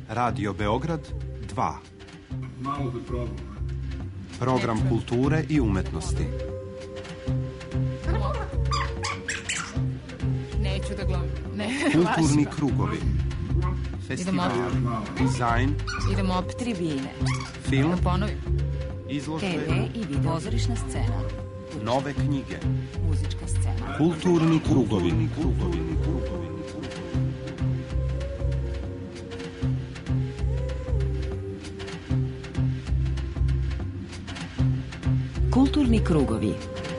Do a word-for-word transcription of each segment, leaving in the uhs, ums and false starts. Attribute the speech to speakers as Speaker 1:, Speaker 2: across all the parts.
Speaker 1: Radio Beograd dva.
Speaker 2: Malo da probam.
Speaker 1: Program kulture i umetnosti.
Speaker 3: Neću da gledam. Ne,
Speaker 1: kulturni krugovi. Festival, dizajn.
Speaker 3: Idemo op tribine.
Speaker 1: Film.
Speaker 3: Da ponovim.
Speaker 1: Izložbe.
Speaker 3: te ve i video. Pozorišna scena.
Speaker 1: Nove knjige.
Speaker 3: Muzička scena.
Speaker 1: Kulturni krugovi. Krugovi. Krugovi.
Speaker 4: Kulturni krugovi.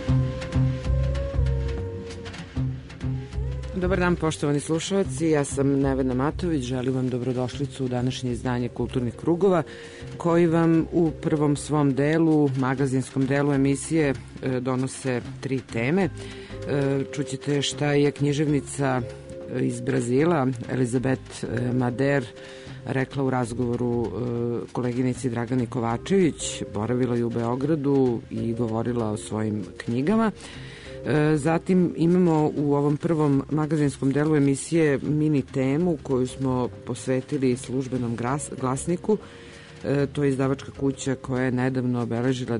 Speaker 5: Dobar dan, poštovani slušalci, ja sam Nevena Matović, želim vam dobrodošlicu u današnje izdanje Kulturnih krugova, koji vam u prvom svom delu, magazinskom delu emisije, donose tri teme. Čućete šta je književnica iz Brazila, Elizabeth Mader, rekla u razgovoru koleginici Dragani Kovačević, boravila je u Beogradu i govorila o svojim knjigama. Zatim imamo u ovom prvom magazinskom delu emisije mini temu koju smo posvetili službenom glasniku. To je izdavačka kuća koja je nedavno obeležila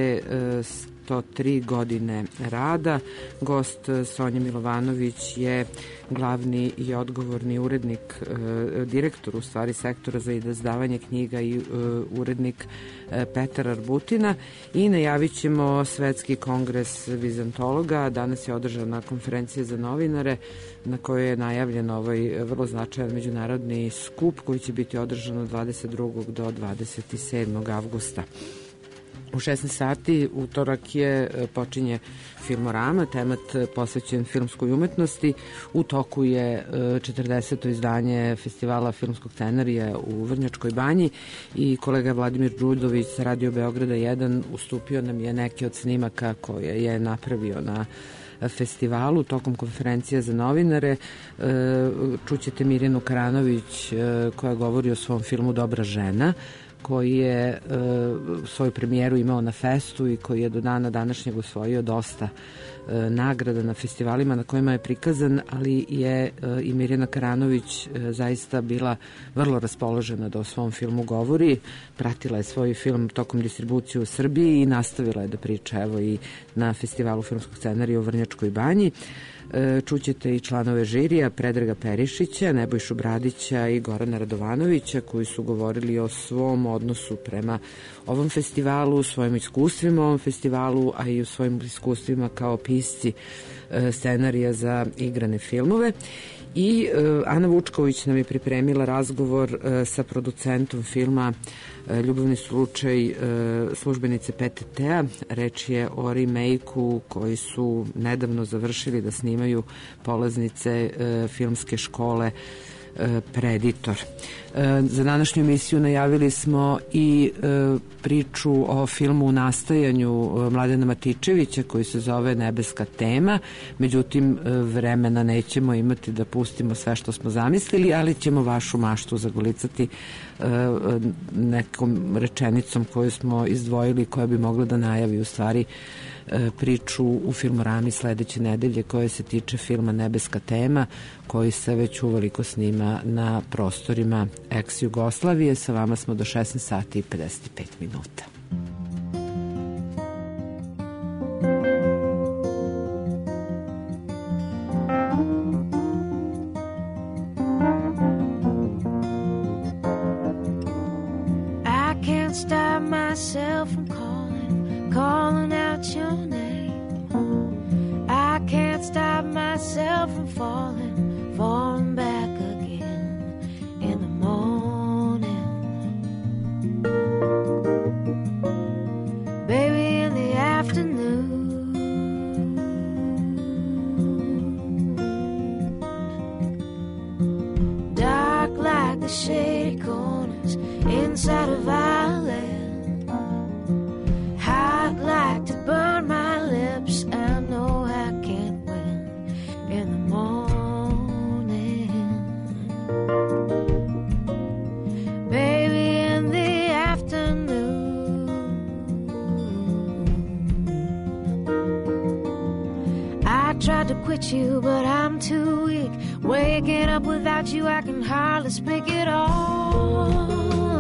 Speaker 5: dvesto tri godine rada. Gost Sonja Milovanović je glavni i odgovorni urednik, direktor u stvari sektora za izdavanje knjiga i urednik Petar Arbutina, i najavit ćemo Svetski kongres vizantologa. Danas je održana konferencija za novinare na kojoj je najavljen ovaj vrlo značajan međunarodni skup koji će biti održan od dvadeset drugog do dvadeset sedmog avgusta. U šesnaest sati utorak je počinje Filmorama, temat posvećen filmskoj umetnosti. U toku je četrdeseto izdanje festivala filmskog scenarija u Vrnjačkoj banji i kolega Vladimir Đudović sa Radio Beograda jedan ustupio nam je neke od snimaka koje je napravio na festivalu tokom konferencija za novinare. Čućete Mirjanu Karanović koja govori o svom filmu Dobra žena, koji je e, svoju premijeru imao na festu i koji je do dana današnjeg osvojio dosta e, nagrada na festivalima na kojima je prikazan, ali je e, i Mirjana Karanović e, zaista bila vrlo raspoložena da o svom filmu govori. Pratila je svoj film tokom distribucije u Srbiji i nastavila je da priča evo i na festivalu filmskog scenarija u Vrnjačkoj banji. Čućete i članove žirija Predraga Perišića, Nebojšu Bradića i Gorana Radovanovića koji su govorili o svom odnosu prema ovom festivalu, svojim iskustvima u ovom festivalu, a i o svojim iskustvima kao pisci scenarija za igrane filmove. I Ana Vučković nam je pripremila razgovor sa producentom filma Ljubavni slučaj službenice P T T-a. Reč je o remake-u koji su nedavno završili da snimaju polaznice filmske škole Preditor. Za današnju emisiju najavili smo i priču o filmu u nastajanju Mladena Matičevića koji se zove Nebeska tema, međutim vremena nećemo imati da pustimo sve što smo zamislili, ali ćemo vašu maštu zagolicati nekom rečenicom koju smo izdvojili, koja bi mogla da najavi u stvari priču u Filmorami sledeće nedelje koja se tiče filma Nebeska tema, koji se već uveliko snima na prostorima ex-Jugoslavije. Sa vama smo do šesnaest sati i pedeset pet minuta.
Speaker 6: I can't stop myself from calling, calling out your name. I can't stop myself from falling, falling back again in the morning. Baby, in the afternoon. Dark like the shady corners inside of our land. Hot like to burn my lips, I know I can't win in the morning. Baby, in the afternoon. I tried to quit you, but I'm too weak. Waking up without without you I can hardly speak at all.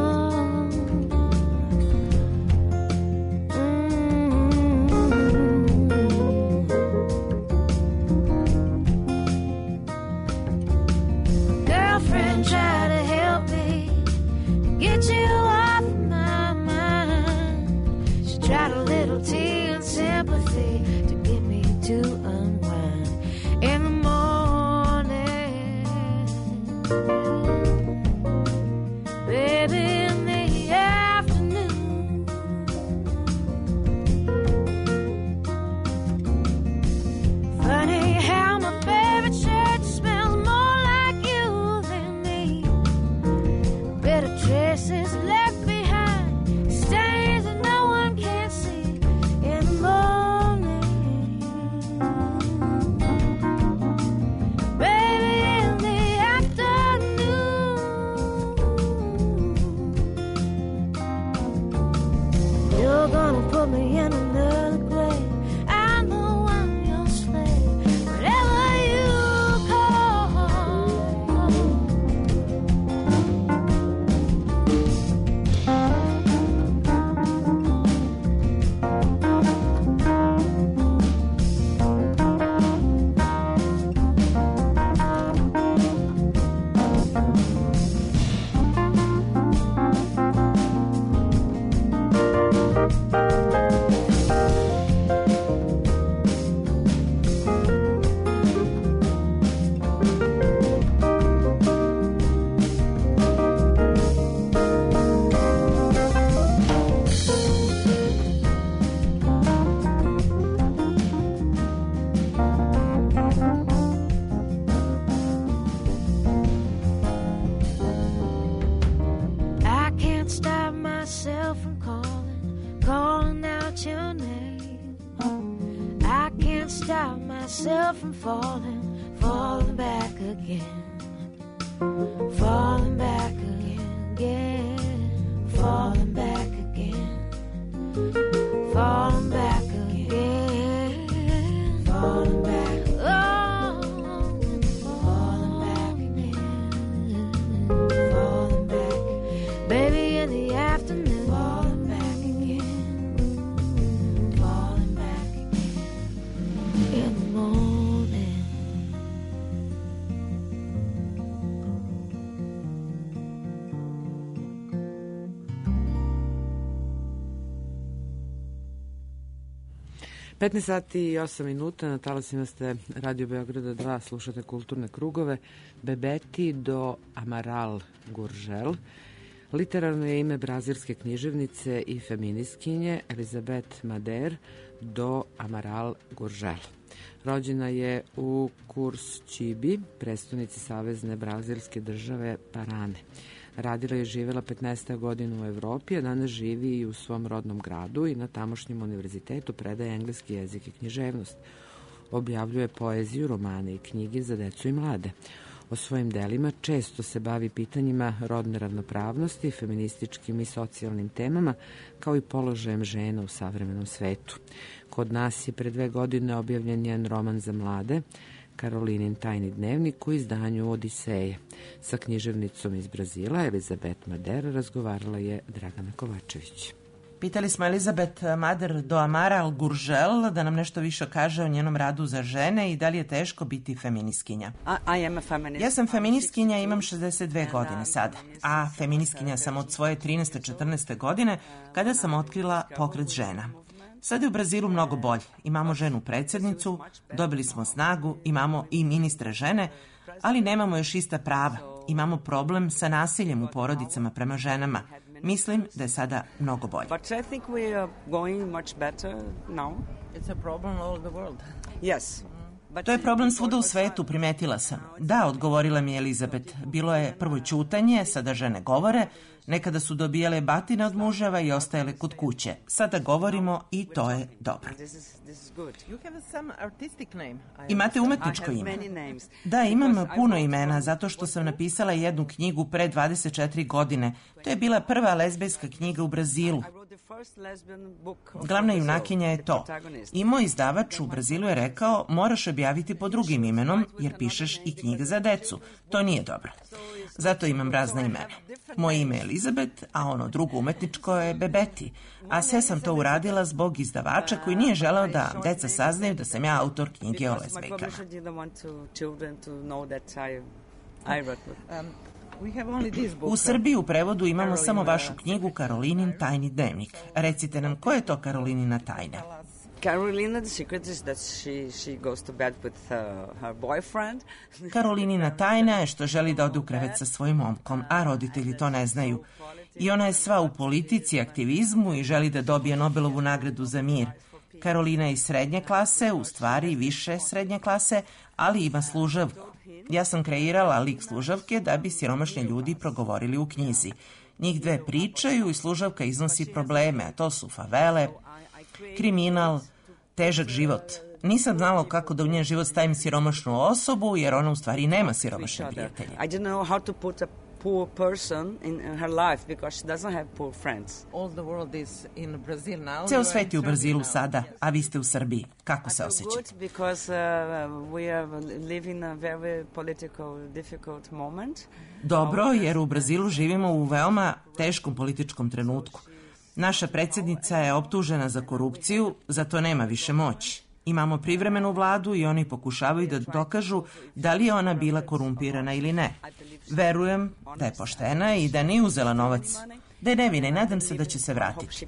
Speaker 6: Girlfriend, try to help me get you off my mind. She tried a little tea and sympathy to get me to unwind in the morning. Baby, in the afternoon. Funny how my favorite shirt smells more like you than me. Better traces left behind, stains that no one can see in the morning. Baby, in the afternoon. You're gonna put me in another grave. I know I'm your slave, whatever you call. I can't stop myself from calling, calling out your name. I can't stop myself from falling, falling back again. Falling back again, again. Falling back again. Falling back again. Falling back. Oh, falling back again. Falling back. Baby, in the afternoon. Falling back again. Falling back again. In the morning.
Speaker 5: petnaest sati i osam minuta, na talasima ste Radio Beograda dva, slušate Kulturne krugove. Bebeti do Amaral Gurgel. Literarno je ime brazilske književnice i feministkinje Elizabeth Mader do Amaral Gurgel. Rođena je u Curitibi, prestonici savezne brazilske države Parane. Radila je i živela petnaest godina u Evropi, a danas živi i u svom rodnom gradu i na tamošnjem univerzitetu predaje engleski jezik i književnost. Objavljuje poeziju, romane i knjige za decu i mlade. O svojim delima često se bavi pitanjima rodne ravnopravnosti, feminističkim i socijalnim temama, kao i položajem žena u savremenom svetu. Kod nas je pre dve godine objavljen njen roman za mlade, Karolinin tajni dnevnik, u izdanju Odiseje. Sa književnicom iz Brazila, Elizabeth Mader, razgovarala je Dragana Kovačević.
Speaker 7: Pitali smo Elizabeth Mader do Amaral Gurgel da nam nešto više kaže o njenom radu za žene i da li je teško biti feministkinja. Ja sam feministkinja i imam šezdeset dve godine sada, a feministkinja sam od svoje trinaeste četrnaeste godine kada sam otkrila pokret žena. Sad je u Brazilu mnogo bolje. Imamo ženu predsjednicu, dobili smo snagu, imamo i ministre žene, ali nemamo još ista prava. Imamo problem sa nasiljem u porodicama prema ženama. Mislim da je sada mnogo bolje.
Speaker 8: But I think we are going much better now.
Speaker 7: It's a problem all over the world.
Speaker 8: Yes.
Speaker 7: To je problem svuda u svetu, primetila sam. Da, odgovorila mi je Elizabeth. Bilo je prvo ćutanje, sada žene govore, nekada su dobijale batine od muževa i ostajale kod kuće. Sada govorimo i to je dobro. Imate umetničko ime? Da, imam puno imena, zato što sam napisala jednu knjigu pre dvadeset četiri godine. To je bila prva lezbejska knjiga u Brazilu. Glavna junakinja je to. I moj izdavač u Brazilu je rekao, moraš objaviti pod drugim imenom, jer pišeš i knjige za decu. To nije dobro. Zato imam razna imena. Moje ime je Elizabeth, a ono drugo umetničko je Bebeti. A sve sam to uradila zbog izdavača koji nije želeo da deca saznaju da sam ja autor knjige o lezbejkama. U Srbiji u prevodu imamo samo vašu knjigu Karolinin tajni dnevnik. Recite nam, ko je to Karolinina tajna?
Speaker 8: Carolina, the secret is that she, she goes to bed with uh, her boyfriend.
Speaker 7: Karolinina tajna je što želi da ode u krevet sa svojim momkom, a roditelji to ne znaju. I ona je sva u politici, aktivizmu i želi da dobije Nobelovu nagradu za mir. Karolina je iz srednje klase, u stvari više srednje klase, ali ima služavku. Ja sam kreirala lik služavke da bi siromašni ljudi progovorili u knjizi. Njih dve pričaju i služavka iznosi probleme, a to su favele, kriminal, težak život. Nisam znala kako da u njen život stavim siromašnu osobu, jer ona u stvari nema siromašne prijatelje.
Speaker 8: I didn't know how to put a poor person in her life because she doesn't have poor friends.
Speaker 5: All the world is in Brazil now.
Speaker 7: Ceo svet je u Brazilu sada, a vi ste u Srbiji. Kako se osjećate?
Speaker 8: Good because uh, we are living a very political difficult moment.
Speaker 7: Dobro, jer u Brazilu živimo u veoma teškom političkom trenutku. Naša predsjednica je optužena za korupciju, zato nema više moći. Imamo privremenu vladu i oni pokušavaju da dokažu da li je ona bila korumpirana ili ne. Verujem da je poštena i da nije uzela novac, da je nevina i nadam se da će se vratiti.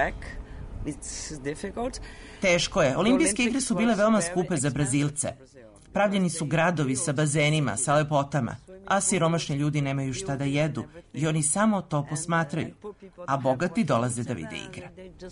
Speaker 7: Teško je. Olimpijske igre su bile veoma skupe za Brazilce. Pravljeni su gradovi sa bazenima, sa lepotama, a siromašni ljudi nemaju šta da jedu i oni samo to posmatraju, a bogati dolaze da vide igre.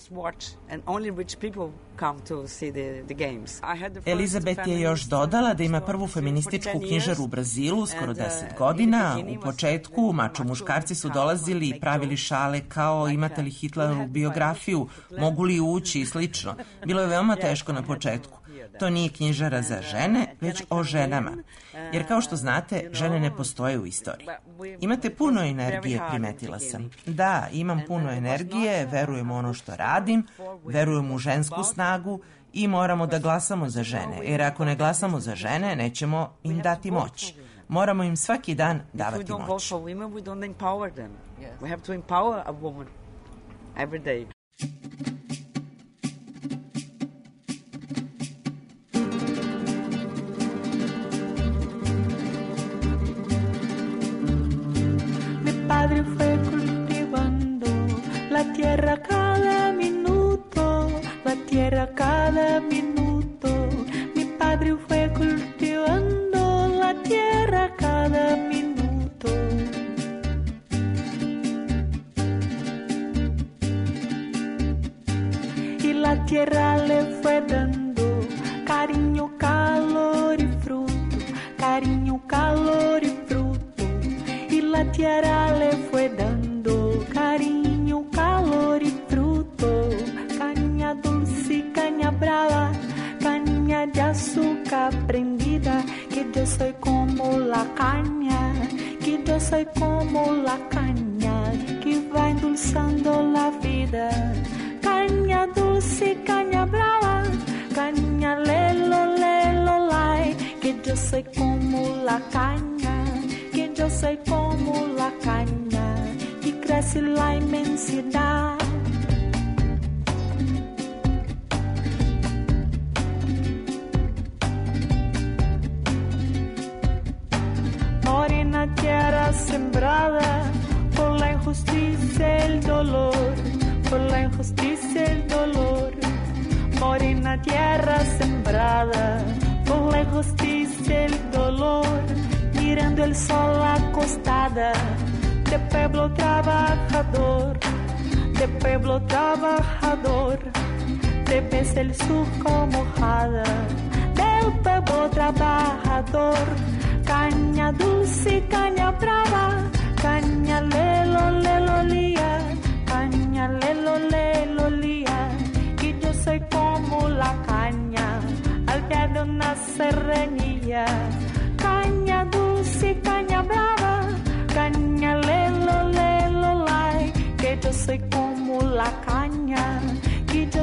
Speaker 7: Elizabeth je još dodala da ima prvu feminističku knjižaru u Brazilu skoro deset godina. U početku mačo muškarci su dolazili i pravili šale kao imate li Hitlerovu biografiju, mogu li ući i slično. Bilo je veoma teško na početku. To nije knjižara za žene, već o ženama. Jer kao što znate, žene ne postoje u istoriji. Imate puno energije, primetila sam. Da, imam puno energije, verujem u ono što radim, verujem u žensku snagu i moramo da glasamo za žene. Jer ako ne glasamo za žene, nećemo im dati moć. Moramo im svaki dan davati moć.
Speaker 9: Padre fue cultivando la tierra cada minuto, la tierra cada minuto. Mi padre fue cultivando la tierra cada minuto. Y la tierra le fue dando cariño, calor y fruto, cariño, calor y fruto. La tierra le fue dando cariño, calor y fruto. Caña dulce, caña brava, caña de azúcar prendida. Que yo soy como la caña, que yo soy como la caña, que va endulzando la vida. Caña dulce, caña brava, caña lelo, lelo, lai. Que yo soy como la caña, que yo soy como la caña que crece en la inmensidad. Morena tierra sembrada por la injusticia y el dolor, por la injusticia y el dolor. Morena tierra sembrada por la injusticia y el dolor. Mirando el sol acostada, de pueblo trabajador, de pueblo trabajador, de ves el surco mojada, del pueblo trabajador. Caña dulce, caña brava, caña lelo, lelo, lía, caña lelo, lelo, lía, que yo soy como la caña, al pie de una serranía. Caña dulce, caña brava, caña lelo, lelo, lai, que yo soy como la caña.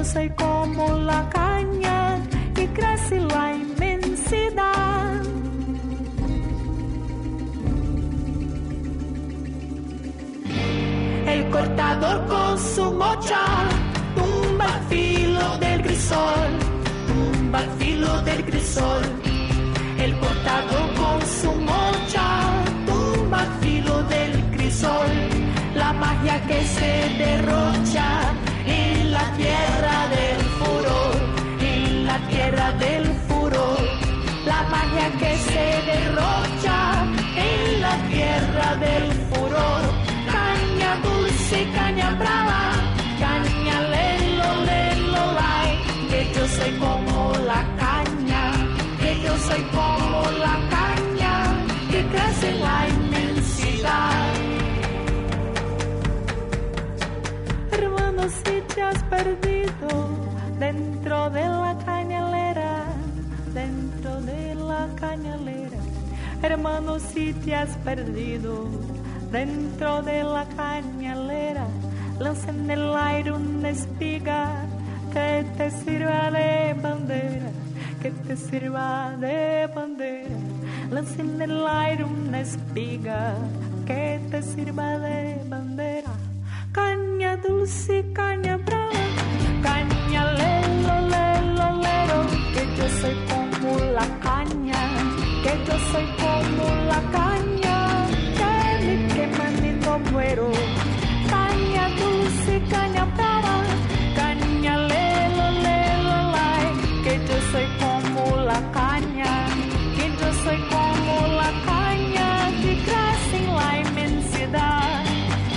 Speaker 9: yo soy como la caña que crece en la inmensidad. El cortador con su mocha tumba el filo del crisol, tumba el filo del crisol. El cortador con su mocha tumba el filo del crisol. La magia que se derrocha en la tierra del furor, en la tierra del furor. La magia que se derrocha en la tierra del furor. Caña dulce, caña brava, caña lelo, lelo, lai. Que yo soy como la caña, que yo soy como la caña que crece en la inmensidad. Hermano, si te has perdido dentro de la cañalera, dentro de la cañalera. Hermano, si te has perdido dentro de la cañalera, lanza en el aire una espiga que te sirva de bandera, que te sirva de bandera. Lanza en el aire una espiga que te sirva de bandera. Caña dulce, caña brava, caña lelo, lelo, lero. Que yo soy como la caña, que yo soy como la caña que me quema ni no muero. Caña dulce, caña brava, caña lelo, lelo, lai. Que yo soy como la caña, que yo soy como la caña que crece en la inmensidad.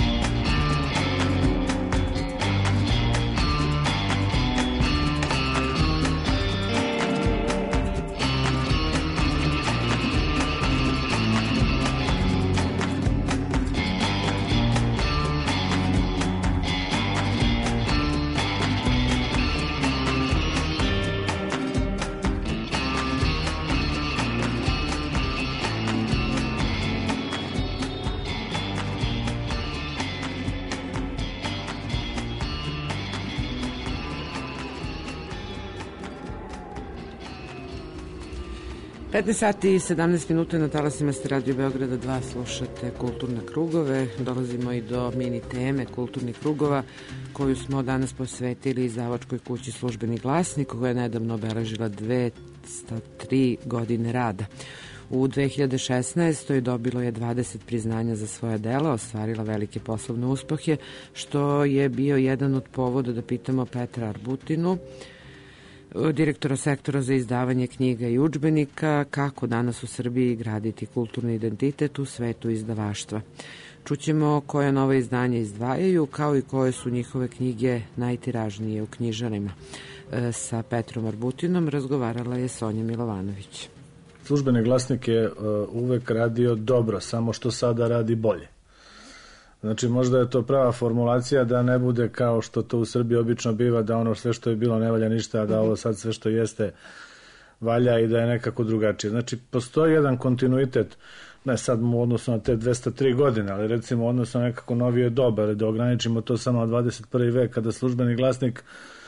Speaker 5: petnaest sati i sedamnaest minuta na talasima ste Radio Beograda dva, slušate Kulturne krugove. Dolazimo i do mini teme Kulturnih krugova koju smo danas posvetili izdavačkoj kući Službeni glasnik, koja je nedavno obeležila dvesta tri godine rada. U dve hiljade šesnaestoj dobilo je dvadeset priznanja za svoja dela, ostvarila velike poslovne uspehe, što je bio jedan od povoda da pitamo Petra Arbutinu, direktora sektora za izdavanje knjiga i udžbenika, kako danas u Srbiji graditi kulturni identitet u svetu izdavaštva. Čućemo koje nove izdanje izdvajaju, kao i koje su njihove knjige najtiražnije u knjižarima. Sa Petrom Arbutinom razgovarala je Sonja Milovanović.
Speaker 10: Službeni glasnik je uvek radio dobro, samo što sada radi bolje. Znači, možda je to prava formulacija da ne bude kao što to u Srbiji obično biva, da ono sve što je bilo ne valja ništa, a da ovo sad sve što jeste valja i da je nekako drugačije. Znači, postoji jedan kontinuitet, ne sad u odnosu na te dvesta tri godine, ali recimo u odnosu na nekako novije doba, ali da ograničimo to samo na dvadeset prvi vek, kada Službeni glasnik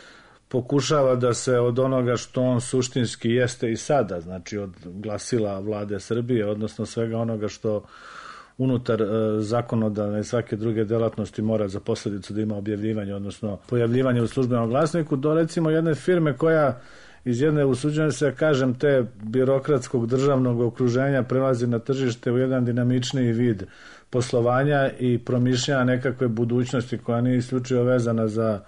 Speaker 10: pokušava da se od onoga što on suštinski jeste i sada, znači od glasila vlade Srbije, odnosno svega onoga što unutar e, zakonodavne i svake druge delatnosti mora za posledicu da ima objavljivanje, odnosno pojavljivanje u Službenom glasniku, do recimo jedne firme koja iz jedne, usuđujem se, kažem, te birokratskog državnog okruženja prelazi na tržište u jedan dinamičniji vid poslovanja i promišljanja nekakve budućnosti koja nije isključivo vezana za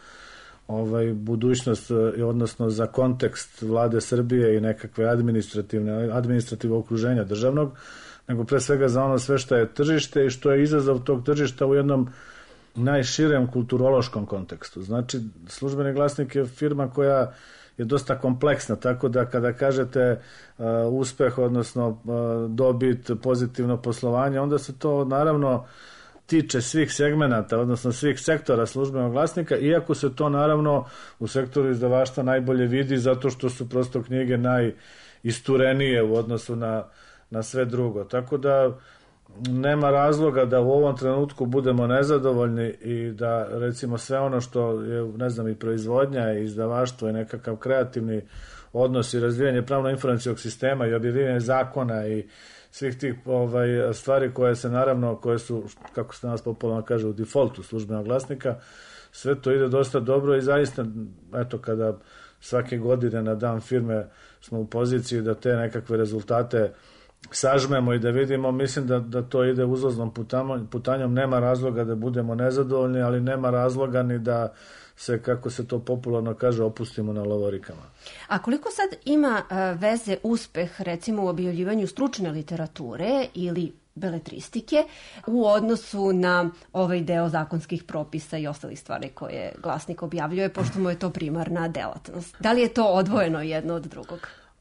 Speaker 10: ovaj, budućnost, odnosno za kontekst vlade Srbije i nekakve administrativne, administrativne okruženja državnog, nego pre svega za ono sve što je tržište i što je izazov tog tržišta u jednom najširem kulturološkom kontekstu. Znači, Službeni glasnik je firma koja je dosta kompleksna, tako da kada kažete uh, uspeh, odnosno uh, dobit, pozitivno poslovanje, onda se to naravno tiče svih segmenata, odnosno svih sektora Službenog glasnika, iako se to naravno u sektoru izdavaštva najbolje vidi zato što su prosto knjige najisturenije u odnosu na, na sve drugo. Tako da nema razloga da u ovom trenutku budemo nezadovoljni i da recimo sve ono što je, ne znam, i proizvodnja i izdavaštvo i nekakav kreativni odnos i razvijanje pravno-informacijskog sistema i objavljivanje zakona i svih tih ovaj, stvari koje se naravno, koje su, kako se nas popularno kaže, u defaultu službenog glasnika, sve to ide dosta dobro i zaista, eto, kada svake godine na dan firme smo u poziciji da te nekakve rezultate sažmemo i da vidimo, mislim da, da to ide uzlaznom putanjom, putanjom, nema razloga da budemo nezadovoljni, ali nema razloga ni da se, kako se to popularno kaže, opustimo na lovorikama.
Speaker 11: A koliko sad ima uh, veze uspeh, recimo, u objavljivanju stručne literature ili beletristike u odnosu na ovaj deo zakonskih propisa i ostalih stvari koje glasnik objavljuje, pošto mu je to primarna delatnost? Da li je to odvojeno jedno od drugog?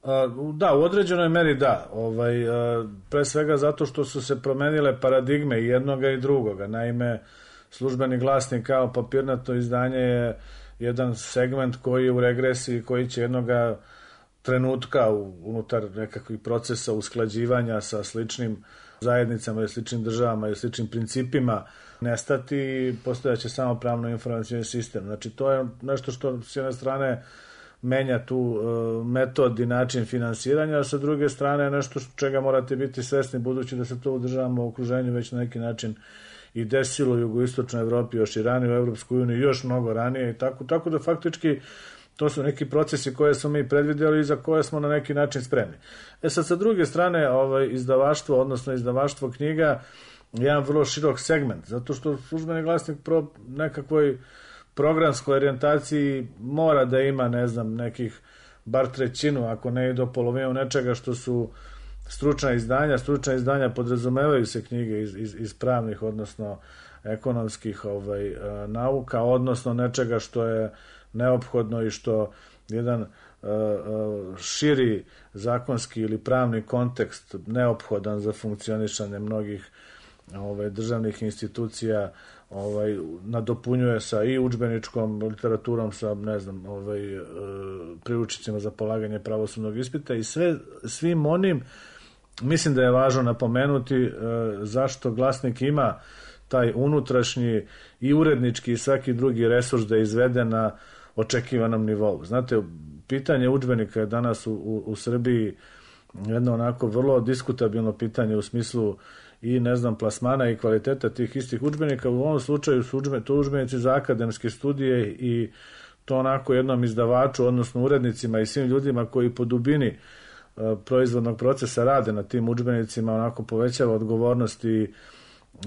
Speaker 10: Da, u određenoj meri da. Ovaj, pre svega zato što su se promenile paradigme i jednoga i drugoga. Naime, službeni glasnik kao papirnato izdanje je jedan segment koji je u regresiji, koji će jednoga trenutka unutar nekakvih procesa usklađivanja sa sličnim zajednicama i sličnim državama i sličnim principima nestati i postojaće samo pravno informacijski sistem. Znači, to je nešto što s jedne strane menja tu uh, metod i način finansiranja, a sa druge strane je nešto čega morate biti svesni, budući da se to u državama u okruženju već na neki način i desilo u jugoistočnoj Evropi, još i ranije u Evropskoj uniji, još mnogo ranije i tako, tako da faktički to su neki procesi koje smo mi predvidjeli i za koje smo na neki način spremni. E sad, sa druge strane, ovaj, izdavaštvo, odnosno izdavaštvo knjiga, je jedan vrlo širok segment, zato što službeni glasnik pro nekakvoj programskoj orijentaciji mora da ima, ne znam, nekih bar trećinu, ako ne i do polovinu nečega što su stručna izdanja. Stručna izdanja podrazumevaju se knjige iz, iz, iz pravnih, odnosno ekonomskih ovaj, nauka, odnosno nečega što je neophodno i što jedan uh, širi zakonski ili pravni kontekst neophodan za funkcionisanje mnogih ovaj, državnih institucija ovaj, nadopunjuje sa i udžbeničkom literaturom, sa, ne znam, ovaj, priručnicima za polaganje pravosudnog ispita i sve, svim onim, mislim da je važno napomenuti zašto glasnik ima taj unutrašnji i urednički i svaki drugi resurs da izvede na očekivanom nivou. Znate, pitanje udžbenika je danas u, u, u Srbiji jedno onako vrlo diskutabilno pitanje u smislu i, ne znam, plasmana i kvaliteta tih istih udžbenika. U ovom slučaju su udžbe, to udžbenici za akademske studije i to onako jednom izdavaču, odnosno urednicima i svim ljudima koji po dubini uh, proizvodnog procesa rade na tim udžbenicima onako povećava odgovornost i uh,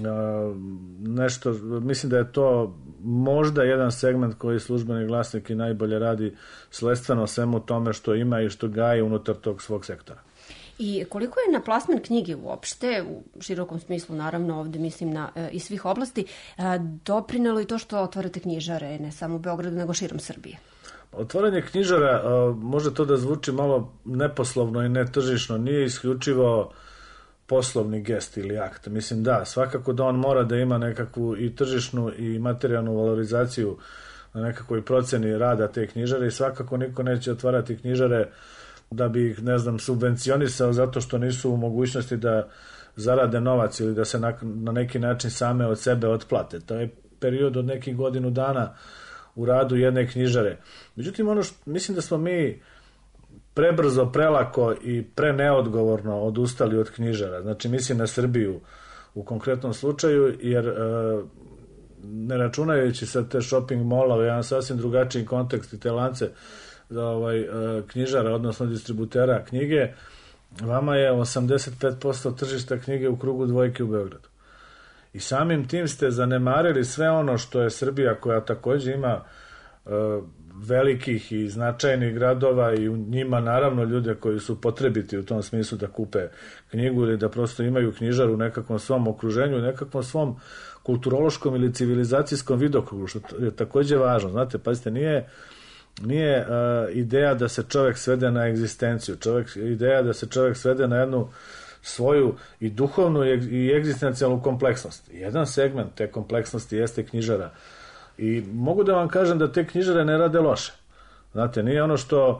Speaker 10: nešto, mislim da je to možda jedan segment koji službeni glasnik i najbolje radi sledstveno svemu tome što ima i što gaji unutar tog svog sektora.
Speaker 11: I koliko je na plasman knjige uopšte, u širokom smislu naravno ovde mislim na e, iz svih oblasti, e, doprinelo i to što otvarate knjižare, ne samo u Beogradu, nego širom Srbije?
Speaker 10: Otvaranje knjižara, uh, može to da zvuči malo neposlovno i netržišno, nije isključivo poslovni gest ili akt. Mislim da, svakako da on mora da ima nekakvu i tržišnu i materijalnu valorizaciju na nekakvoj proceni rada te knjižare i svakako niko neće otvarati knjižare da bi ih, ne znam, subvencionisao zato što nisu u mogućnosti da zarade novac ili da se na, na neki način same od sebe otplate. To je period od nekih godinu dana u radu jedne knjižare. Međutim, ono što, mislim da smo mi prebrzo, prelako i preneodgovorno odustali od knjižara. Znači, mislim na Srbiju u konkretnom slučaju, jer e, ne računajući sad te shopping molove, jedan sasvim drugačiji kontekst i te lance ovaj, knjižara, odnosno distributera knjige, vama je osamdeset pet posto tržišta knjige u krugu dvojke u Beogradu. I samim tim ste zanemarili sve ono što je Srbija, koja takođe ima uh, velikih i značajnih gradova i u njima naravno ljude koji su potrebiti u tom smislu da kupe knjigu ili da prosto imaju knjižaru u nekakvom svom okruženju, u nekakvom svom kulturološkom ili civilizacijskom vidokrugu, što je takođe važno. Znate, pazite, nije Nije uh, ideja da se čovjek svede na egzistenciju, čovjek, ideja da se čovjek svede na jednu svoju i duhovnu i, i egzistencijalnu kompleksnost. Jedan segment te kompleksnosti jeste knjižara. I mogu da vam kažem da te knjižare ne rade loše. Znate, nije ono što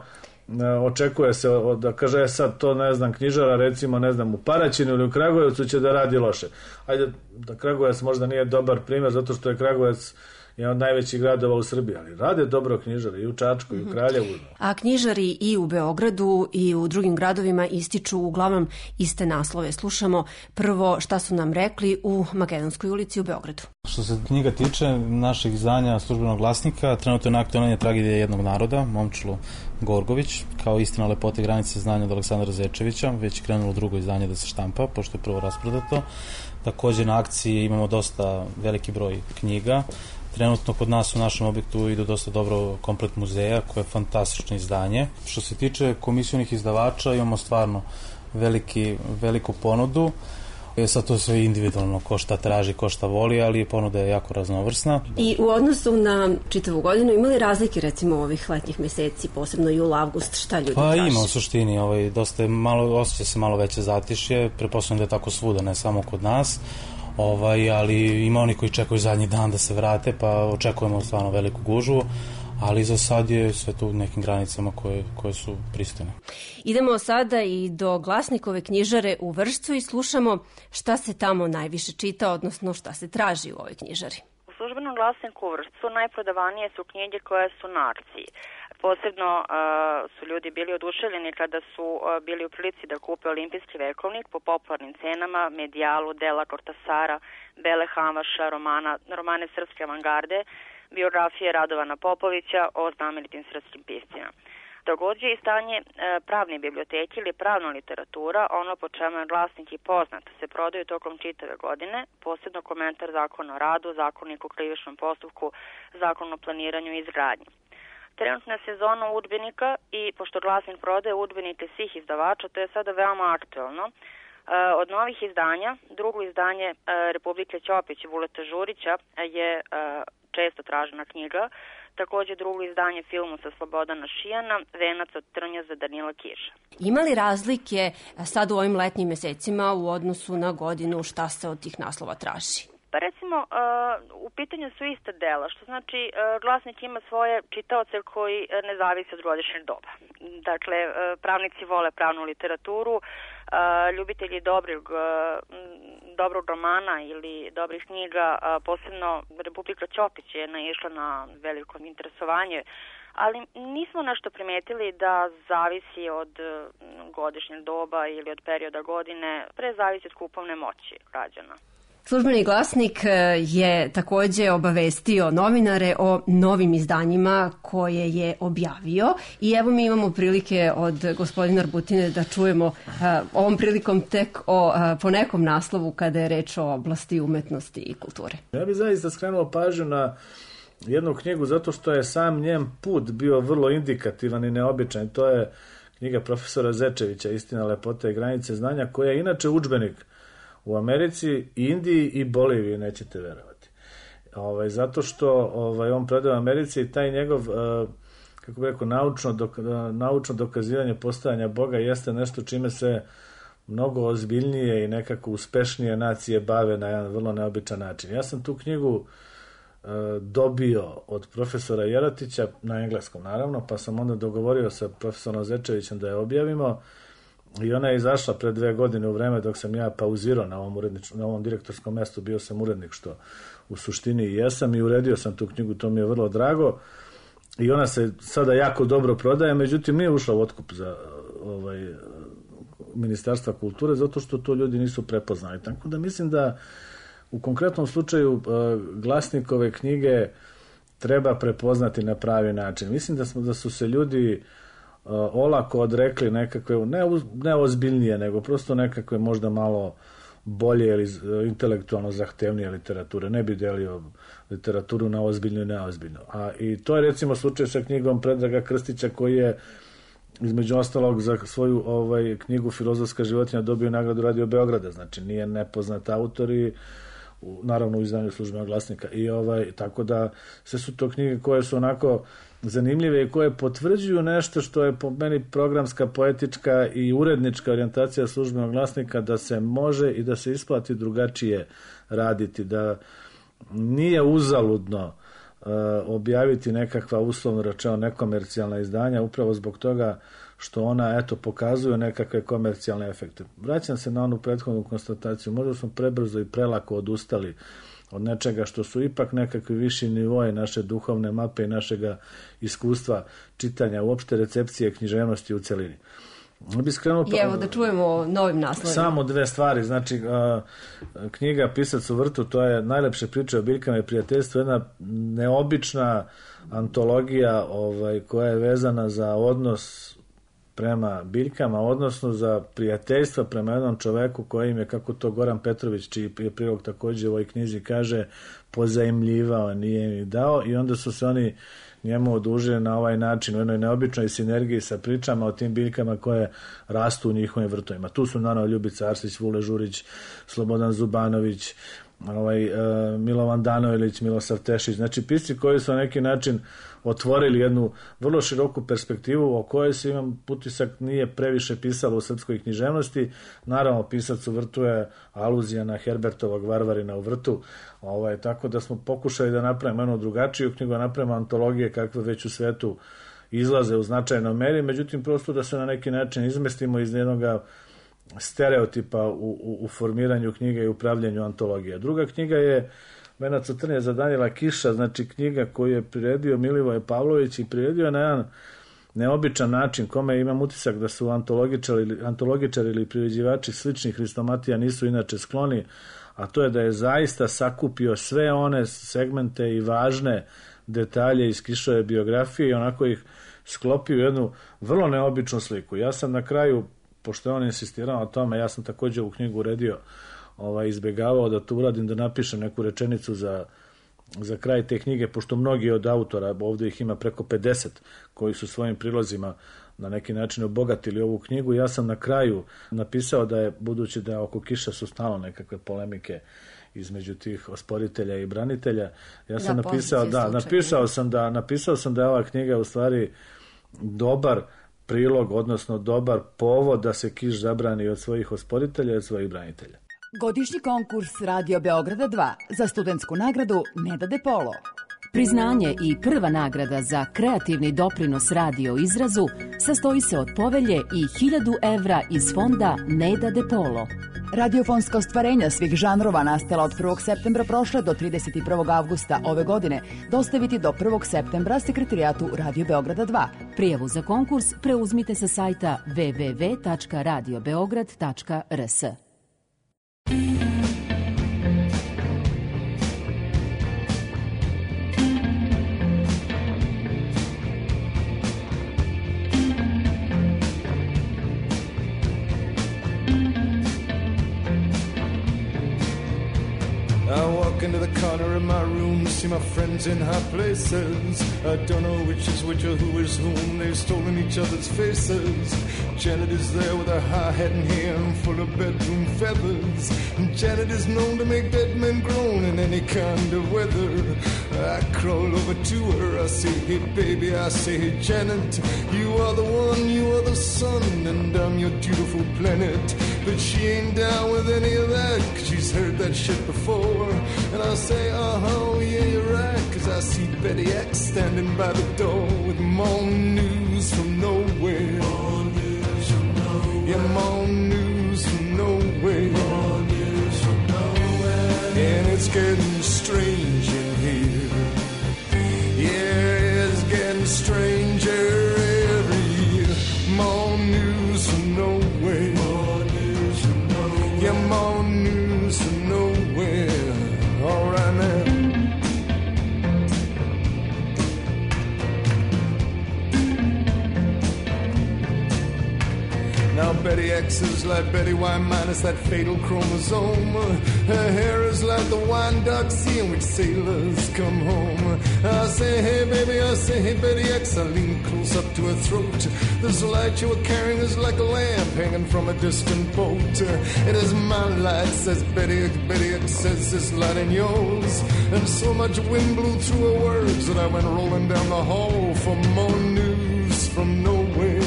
Speaker 10: očekuje se da kaže sad to ne znam knjižara recimo ne znam u Paraćinu ili u Kragujevcu će da radi loše. Ajde da Kragujevac možda nije dobar primjer zato što je Kragujevac je od najvećih gradova u Srbiji, ali rade dobro knjižari i u Čačku i u Kraljevu.
Speaker 11: A knjižari i u Beogradu i u drugim gradovima ističu uglavnom iste naslove. Slušamo prvo šta su nam rekli u Makedonskoj ulici u Beogradu.
Speaker 12: Što se knjiga tiče našeg izdanja Službenog glasnika, trenutno je na aktualnje Tragedije jednog naroda, Momčilo Gorgović, kao Istina, lepota i granice znanja od Aleksandra Zečevića, već je krenulo drugo izdanje da se štampa, pošto je prvo rasprodato. Takođe na akciji imamo dosta veliki broj knjiga. Trenutno kod nas u našem objektu idu dosta dobro komplet muzeja, koje je fantastično izdanje. Što se tiče komisionih izdavača, imamo stvarno veliki, veliku ponudu. Je sad to sve individualno, ko šta traži, ko šta voli, ali ponuda je jako raznovrsna.
Speaker 11: I u odnosu na čitavu godinu imali razlike recimo ovih letnjih meseci, posebno jul, avgust, šta ljudi
Speaker 12: pa,
Speaker 11: traži?
Speaker 12: Pa ima u suštini, ovaj, dosta je malo, osjeća se malo veće zatišje, pretpostavljam da je tako svuda, ne samo kod nas. Ovaj, ali ima oni koji čekaju zadnji dan da se vrate, pa očekujemo stvarno veliku gužvu, ali za sad je sve tu u nekim granicama koje, koje su pristojne.
Speaker 11: Idemo sada i do Glasnikove knjižare u Vršcu i slušamo šta se tamo najviše čita, odnosno šta se traži u ovoj knjižari.
Speaker 13: U Službenom glasniku u Vršcu najprodavanije su knjige koje su na akciji. Posebno uh, su ljudi bili oduševljeni kada su uh, bili u prilici da kupe Olimpijski vekovnik po popularnim cenama, Medijalu, dela Kortasara, Bele Hamaša, romana, romane srpske avangarde, biografije Radovana Popovića o znamenitim srpskim piscima. Takođe i stanje uh, pravne biblioteke ili pravna literatura, ono po čemu je glasnik i poznat, se prodaju tokom čitave godine, posebno komentar zakona o radu, zakonik o krivičnom postupku, zakon o planiranju i izgradnji. Trenutna je sezona udžbenika i pošto glasnik prodaje udžbenike svih izdavača, to je sada veoma aktuelno. Od novih izdanja, drugo izdanje Republike Ćopić i Vuleta Žurića je često tražena knjiga. Takođe drugo izdanje filmu sa Slobodana Šijana, Venac od trnja za Danila Kiša.
Speaker 11: Ima li razlike sad u ovim letnjim mesecima u odnosu na godinu, šta se od tih naslova traži?
Speaker 13: Pa recimo, uh, u pitanju su iste dela, što znači uh, glasnik ima svoje čitaoce koji ne zavise od godišnjeg doba. Dakle, uh, pravnici vole pravnu literaturu, uh, ljubitelji dobrog, uh, dobrog romana ili dobrih knjiga, uh, posebno Republika Ćopić je naišla na veliko interesovanje, ali nismo nešto primetili da zavisi od uh, godišnjeg doba ili od perioda godine, pre zavisi od kupovne moći građana.
Speaker 11: Službeni glasnik je takođe obavestio novinare o novim izdanjima koje je objavio i evo mi imamo prilike od gospodina Arbutine da čujemo uh, ovom prilikom tek o, uh, po nekom naslovu kada je reč o oblasti umetnosti i kulture.
Speaker 10: Ja bih zaista skrenuo pažnju na jednu knjigu zato što je sam njen put bio vrlo indikativan i neobičan. To je knjiga profesora Zečevića Istina, lepota i granice znanja, koja je inače udžbenik u Americi, Indiji i Boliviji, nećete verovati. Ovaj, zato što ovaj, on predaje u Americi i taj njegov, uh, kako bih rekao, naučno, dok, naučno dokazivanje postojanja Boga jeste nešto čime se mnogo ozbiljnije i nekako uspešnije nacije bave na jedan vrlo neobičan način. Ja sam tu knjigu uh, dobio od profesora Jeratića, na engleskom naravno, pa sam onda dogovorio sa profesorom Zečevićem da je objavimo. I ona je izašla pre dve godine u vreme dok sam ja pauzirao na ovom, urednič, na ovom direktorskom mestu, bio sam urednik, što u suštini i jesam, i uredio sam tu knjigu, to mi je vrlo drago. I ona se sada jako dobro prodaje, međutim nije ušla u otkup za ovaj, Ministarstva kulture, zato što to ljudi nisu prepoznali. Tako da mislim da u konkretnom slučaju glasnikove knjige treba prepoznati na pravi način. Mislim da, smo, da su se ljudi Uh, olako odrekli nekakve, ne, ne ozbiljnije, nego prosto nekakve možda malo bolje ili intelektualno zahtevnije literature. Ne bi delio literaturu na ozbiljno i neozbiljno. A i to je recimo slučaj sa knjigom Predraga Krstića, koji je između ostalog za svoju ovaj, knjigu Filozofska životinja dobio nagradu Radio Beograda. Znači nije nepoznat autor i u, naravno u izdanju Službenog glasnika. I ovaj, tako da sve su to knjige koje su onako zanimljive i koje potvrđuju nešto što je po meni programska, poetička i urednička orijentacija Službenog glasnika, da se može i da se isplati drugačije raditi, da nije uzaludno objaviti nekakva uslovno rečeno nekomercijalna izdanja upravo zbog toga što ona eto pokazuju nekakve komercijalne efekte. Vraćam se na onu prethodnu konstataciju, možda smo prebrzo i prelako odustali od nečega što su ipak nekakvi viši nivoje naše duhovne mape i našega iskustva čitanja, uopšte recepcije književnosti u celini. Bi skrenuo,
Speaker 11: I evo da čujemo novim naslovima.
Speaker 10: Samo dve stvari, znači a, knjiga Pisac u vrtu, to je najlepše priče o biljkama i prijateljstvu, jedna neobična antologija ovaj, koja je vezana za odnos prema biljkama, odnosno za prijateljstva prema jednom čoveku kojim je, kako to Goran Petrović, čiji je prilog također u ovoj knjizi kaže, pozajmljivao, nije im dao, i onda su se oni njemu odužili na ovaj način u jednoj neobičnoj sinergiji sa pričama o tim biljkama koje rastu u njihovim vrtovima. Tu su naravno Ljubica Arsić, Vule Žurić, Slobodan Zubanović, ovaj, uh, Milovan Danojlić, Milosav Tešić, znači pisci koji su na neki način otvorili jednu vrlo široku perspektivu o kojoj se, imam utisak, nije previše pisalo u srpskoj književnosti. Naravno, Pisac u vrtu je aluzija na Herbertovog Varvarina u vrtu, ovaj, tako da smo pokušali da napravimo jednu drugačiju knjigu, da napravimo antologije kakve već u svetu izlaze u značajnoj meri, međutim prosto da se na neki način izmestimo iz jednog stereotipa u, u, u formiranju knjige i upravljanju antologije. Druga knjiga je Vena Cutrnje za Danila Kiša, znači knjiga koju je priredio Milivoje Pavlović i priredio na jedan neobičan način, kome imam utisak da su antologičari, antologičari ili priređivači sličnih hristomatija nisu inače skloni, a to je da je zaista sakupio sve one segmente i važne detalje iz Kišove biografije i onako ih sklopio u jednu vrlo neobičnu sliku. Ja sam na kraju, pošto je on insistirao na tome, ja sam također u knjigu uredio, ovaj, izbjegavao da to uradim, da napišem neku rečenicu za, za kraj te knjige, pošto mnogi od autora, ovdje ih ima preko pedeset, koji su svojim prilozima na neki način obogatili ovu knjigu. Ja sam na kraju napisao da je, budući da oko Kiša su stalno nekakve polemike između tih osporitelja i branitelja, ja sam da, napisao, da, napisao sam da, napisao sam da je ova knjiga u stvari dobar prilog, odnosno dobar povod da se Kiš zabrani od svojih osporitelja i od svojih branitelja.
Speaker 14: Godišnji konkurs Radio Beograda dva za studentsku nagradu Neda De Polo.
Speaker 4: Priznanje i prva nagrada za kreativni doprinos radio izrazu sastoji se od povelje i hiljadu evra iz fonda Neda De Polo.
Speaker 14: Radiofonska ostvarenja svih žanrova nastala od prvog septembra prošle do trideset prvog avgusta ove godine dostaviti do prvog septembra sekretarijatu Radio Beograda dva.
Speaker 4: Prijavu za konkurs preuzmite sa sajta w w w tačka radio beograd tačka r s.
Speaker 15: Into the corner of my room, see my friends in high places. I don't know which is which or who is whom. They've stolen each other's faces. Janet is there with her high hat and hair full of bedroom feathers. And Janet is known to make dead men groan in any kind of weather. I crawl over to her, I say, hey baby, I say, hey Janet, you are the one, you are the sun, and I'm your beautiful planet. But she ain't down with any of that, 'cause she's heard that shit before. And I say, uh-huh, yeah, you're right, 'cause I see Betty X standing by the door with more news from nowhere. More news from nowhere. Yeah, more news from nowhere. More news from nowhere. And it's getting strange in here. Yeah, it's getting stranger every year. More news from nowhere. More news from nowhere. Yeah, more news from nowhere. All right now. Now Betty X is like Betty Y minus that fatal chromosome. Her hair is like the wine dark sea in which sailors come home. I say, hey baby, I say, hey Betty X. I lean close up to her throat. This light you are carrying is like a lamp hanging from a distant boat. It is my light, says Betty X. Betty X says this light in yours. And so much wind blew through her words that I went rolling down the hall for more news from nowhere.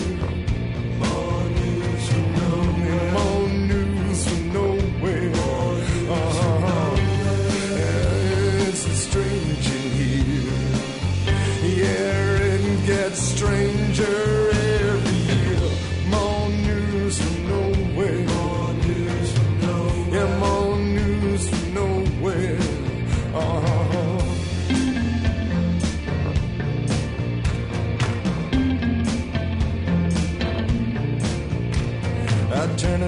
Speaker 15: More news from nowhere. Uh-huh. It's strange in here.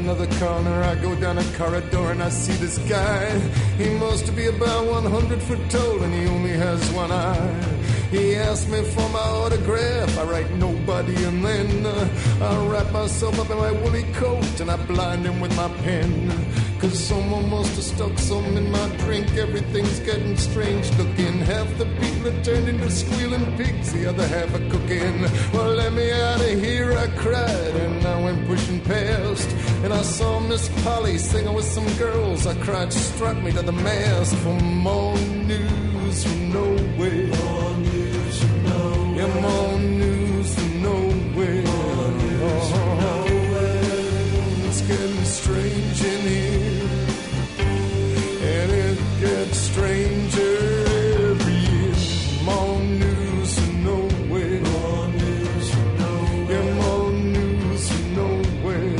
Speaker 15: another corner, I go down a corridor and I see this guy. He must be about one hundred foot tall and he only has one eye. He asked me for my autograph, I write nobody, and then uh, I wrap myself up in my woolly coat and I blind him with my pen. Cause someone must have stuck some in my drink, everything's getting strange looking. Half the people are turned into squealing pigs, the other half are cooking. Well, let me out of here, I cried, and I went pushing past. And I saw Miss Polly singing with some girls. I cried, struck me to the mast. For more news from nowhere. More news from nowhere. Yeah, more news from nowhere. More news from nowhere. It's getting strange in here, and it gets stranger every year. More news from nowhere. More news from nowhere. Yeah, more news from nowhere.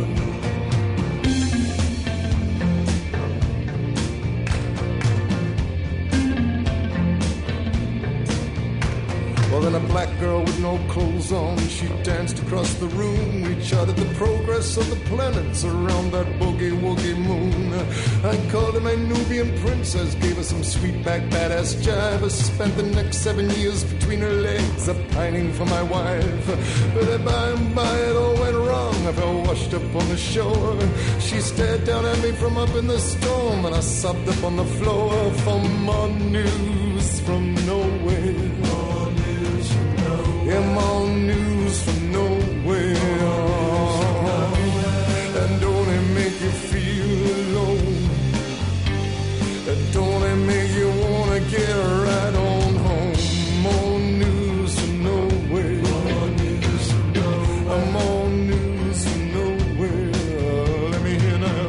Speaker 15: Well, then a black girl with no clothes on, she danced across the room. We charted the progress of the planets around that boogie-woogie moon. I called her my Nubian princess, gave her some sweet back badass jive. I spent the next seven years between her legs, a-pining for my wife. But by and by it all went wrong, I fell washed up on the shore. She stared down at me from up in the storm, and I sobbed up on the floor for more news from nowhere. Yeah, more news from nowhere. And don't it make you feel alone? And don't it make you wanna get right on home? More news from nowhere. More news from nowhere. More news from nowhere. Let me hear now.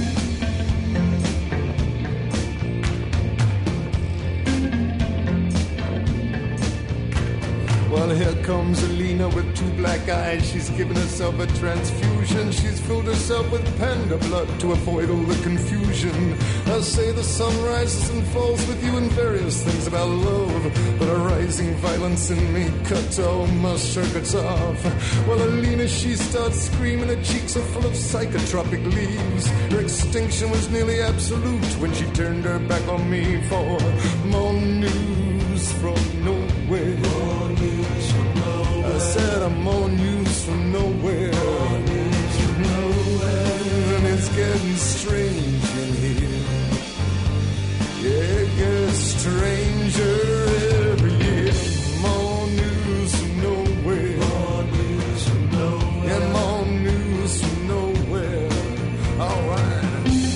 Speaker 15: Well, here comes Alina with two black eyes. She's given herself a transfusion. She's filled herself with panda blood to avoid all the confusion. I say the sun rises and falls with you and various things about love, but a rising violence in me cuts all my circuits off. Well, Alina, she starts screaming. Her cheeks are full of psychotropic leaves. Her extinction was nearly absolute when she turned her back on me for more news from nowhere. More news from nowhere. I said I'm more news from nowhere. More news from nowhere. And it's getting strange in here. Yeah, it gets stranger every year. More news from nowhere. More news from nowhere. Yeah, more news from nowhere. All right.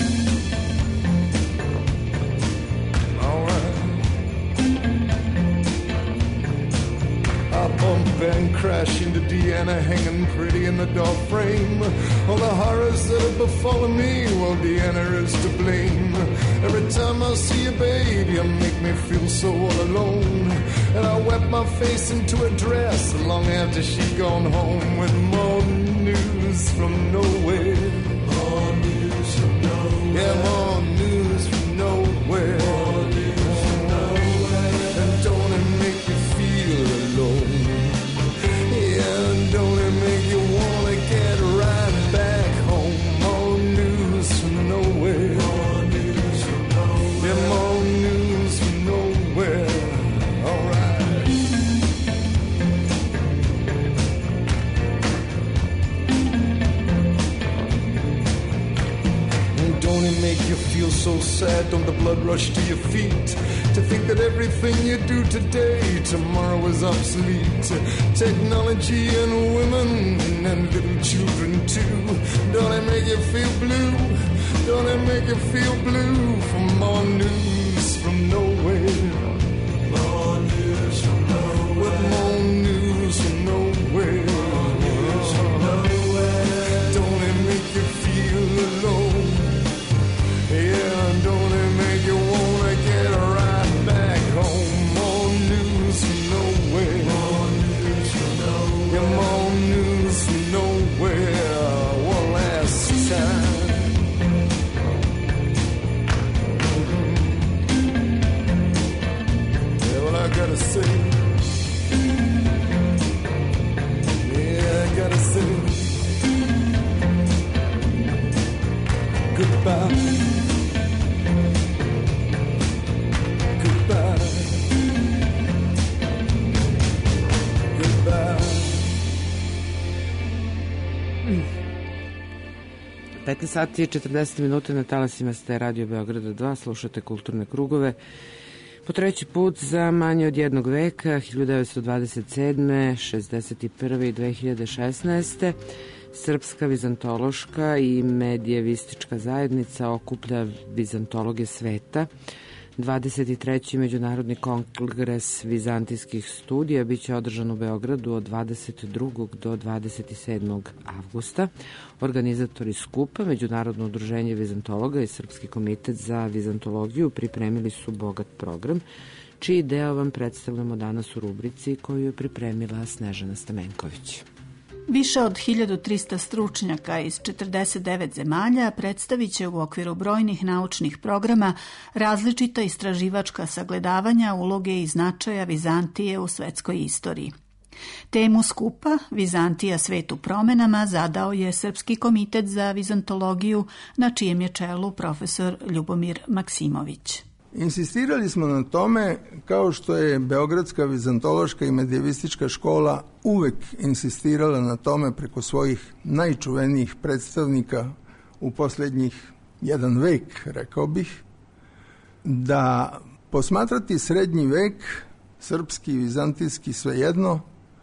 Speaker 15: I bump and crash into Deanna, hanging pretty in the door frame. All the horrors that have befallen me, well, Deanna is to blame. Every time I see a baby, you make me feel so all alone. And I wet my face into a dress long after she's gone home with more news from nowhere. More news from nowhere. Yeah, more news from nowhere. More news from nowhere. And don't it make you feel alone? Yeah, don't it make you wanna get right back home? More news from nowhere. More news from nowhere. Yeah, more news from nowhere. All right. And don't it make you feel so sad? Don't the blood rush to your feet? To think that everything you do today, tomorrow is obsolete. Technology and women and little children too. Don't it make you feel blue? Don't it make you feel blue? For more news from nowhere. More news from nowhere. With more news from nowhere. More news from nowhere. Don't it make you feel alone? Yeah, don't it make you wanna get right back home? More news from nowhere. More news from nowhere. Yeah, more news from nowhere. One last time.
Speaker 5: petnaest sati i četrdeset minuta na talasima ste Radio Beograda dva, slušate Kulturne krugove. Po treći put za manje od jednog veka, hiljadu devetsto dvadeset sedme, šezdeset prve i dve hiljade šesnaeste. Srpska vizantološka i medijevistička zajednica okuplja vizantologe sveta. dvadeset treći Međunarodni kongres vizantijskih studija biće održan u Beogradu od dvadeset drugog do dvadeset sedmog avgusta. Organizatori skupa, Međunarodno udruženje vizantologa i Srpski komitet za vizantologiju pripremili su bogat program, čiji deo vam predstavljamo danas u rubrici koju je pripremila Snežana Stamenković.
Speaker 16: Više od hiljadu trista stručnjaka iz četrdeset devet zemalja predstavit će u okviru brojnih naučnih programa različita istraživačka sagledavanja uloge i značaja Vizantije u svetskoj istoriji. Temu skupa Vizantija svet u promenama zadao je Srpski komitet za vizantologiju, na čijem je čelu profesor Ljubomir Maksimović.
Speaker 17: Insistirali smo na tome, kao što je Beogradska vizantološka i medijevistička škola uvek insistirala na tome preko svojih najčuvenijih predstavnika u posljednjih jedan vek, rekao bih, da posmatrati srednji vek, srpski i vizantijski svejedno,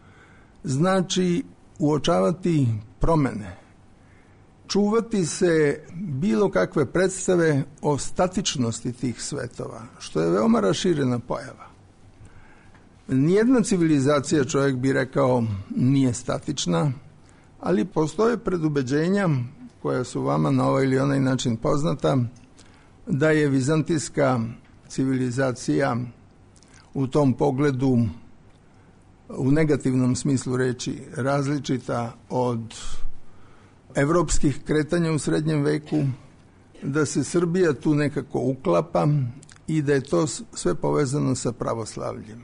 Speaker 17: znači uočavati promene, čuvati se bilo kakve predstave o statičnosti tih svetova, što je veoma raširena pojava. Nijedna civilizacija, čovjek bi rekao, nije statična, ali postoje predubeđenja koja su vama na ovaj ili onaj način poznata, da je vizantijska civilizacija u tom pogledu, u negativnom smislu reči, različita od evropskih kretanja u srednjem veku, da se Srbija tu nekako uklapa i da je to sve povezano sa pravoslavljem.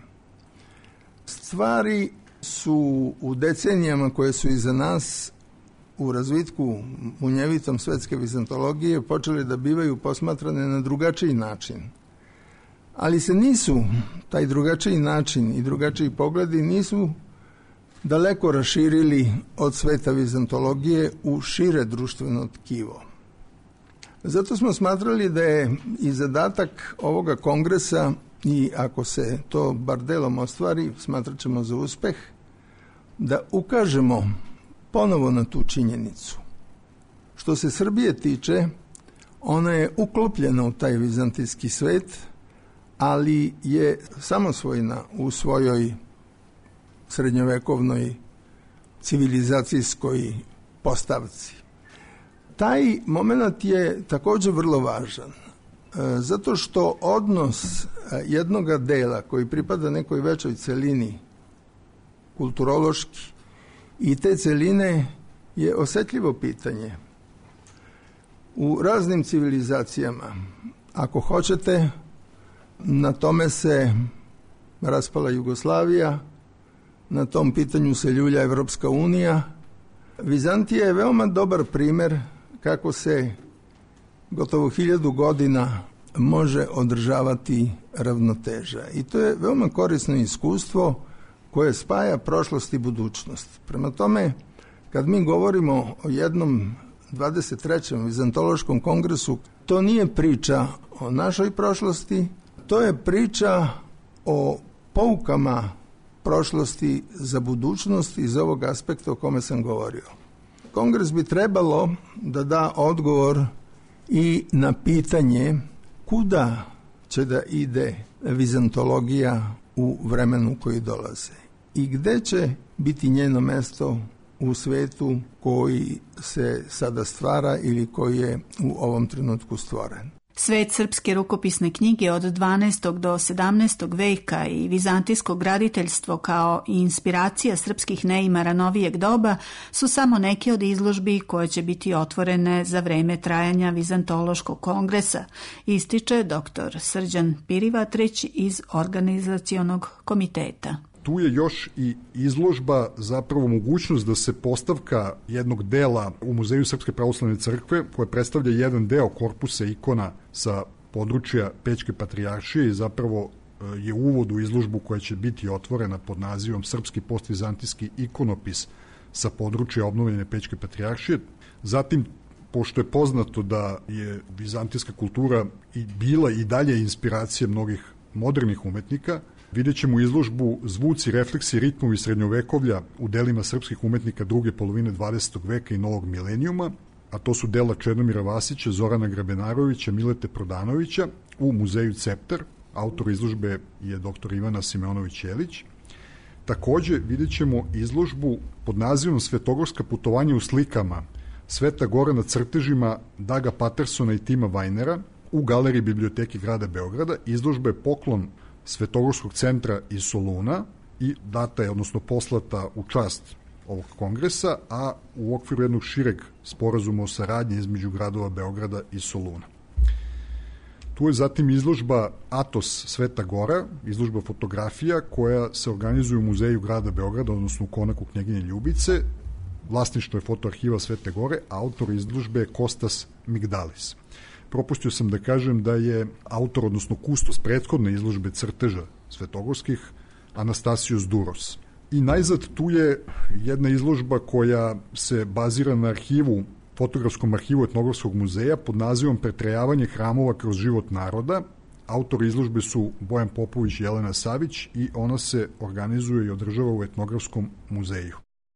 Speaker 17: Stvari su u decenijama koje su iza nas u razvitku munjevitom svetske vizantologije počele da bivaju posmatrane na drugačiji način. Ali se nisu, taj drugačiji način i drugačiji pogledi nisu daleko raširili od sveta vizantologije u šire društveno tkivo. Zato smo smatrali da je i zadatak ovoga kongresa, i ako se to bar delom ostvari, smatrat ćemo za uspeh, da ukažemo ponovo na tu činjenicu. Što se Srbije tiče, ona je uklopljena u taj vizantijski svet, ali je samosvojna u svojoj srednjovekovnoj civilizacijskoj postavci. Taj moment je također vrlo važan, zato što odnos jednoga dela koji pripada nekoj većoj celini kulturološki i te celine je osetljivo pitanje. U raznim civilizacijama, ako hoćete, na tome se raspala Jugoslavija, na tom pitanju se ljulja Evropska unija. Vizantija je veoma dobar primer kako se gotovo hiljadu godina može održavati ravnoteža. I to je veoma korisno iskustvo koje spaja prošlost i budućnost. Prema tome, kad mi govorimo o jednom dvadeset trećem vizantološkom kongresu, to nije priča o našoj prošlosti, to je priča o poukama prošlosti za budućnost iz ovog aspekta o kome sam govorio. Kongres bi trebalo da da odgovor i na pitanje kuda će da ide vizantologija u vremenu koji dolaze i gde će biti njeno mesto u svetu koji se sada stvara ili koji je u ovom trenutku stvoren.
Speaker 16: Svet srpske rukopisne knjige od dvanaestog do sedamnaestog veka i vizantijsko graditeljstvo kao i inspiracija srpskih neimara novijeg doba su samo neke od izložbi koje će biti otvorene za vreme trajanja Vizantološkog kongresa, ističe doktor Srđan Pirivatrić iz organizacionog komiteta.
Speaker 18: Tu je još i izložba, zapravo mogućnost da se postavka jednog dela u Muzeju Srpske pravoslavne crkve, koja predstavlja jedan deo korpusa ikona sa područja Pećke patrijaršije i zapravo je uvod u izložbu koja će biti otvorena pod nazivom Srpski postvizantijski ikonopis sa područja obnovljene Pećke patrijaršije. Zatim pošto je poznato da je vizantijska kultura i bila i dalje inspiracija mnogih modernih umetnika, vidjet ćemo izložbu Zvuci, refleksi, ritmovi srednjovekovlja u delima srpskih umetnika druge polovine dvadesetog veka i novog milenijuma, a to su dela Čedomira Vasića, Zorana Grabenarovića, Milete Prodanovića u muzeju Ceptar. Autor izložbe je doktor Ivana Simeonović-Jelić. Takođe vidjet ćemo izložbu pod nazivom Svetogorska putovanja u slikama Sveta Gora na crtežima Daga Patersona i Tima Vajnera u galeriji Biblioteke grada Beograda. Izložba je poklon Svetogorskog centra iz Soluna i data je, odnosno poslata u čast ovog kongresa, a u okviru jednog šireg sporazuma o saradnji između gradova Beograda i Soluna. Tu je zatim izložba Atos Sveta Gora, izložba fotografija koja se organizuje u muzeju grada Beograda, odnosno u konaku Knjeginje Ljubice. Vlasništvo je fotoarhiva Svete Gore, a autor izložbe je Kostas Migdalis. Propustio sam da kažem da je autor, odnosno kustos prethodne izložbe crteža svetogorskih, Anastasios Duros. I najzad tu je jedna izložba koja se bazira na arhivu, fotografskom arhivu Etnografskog muzeja pod nazivom Pretrajavanje hramova kroz život naroda. Autori izložbe su Bojan Popović i Jelena Savić i ona se organizuje i održava u Etnografskom muzeju.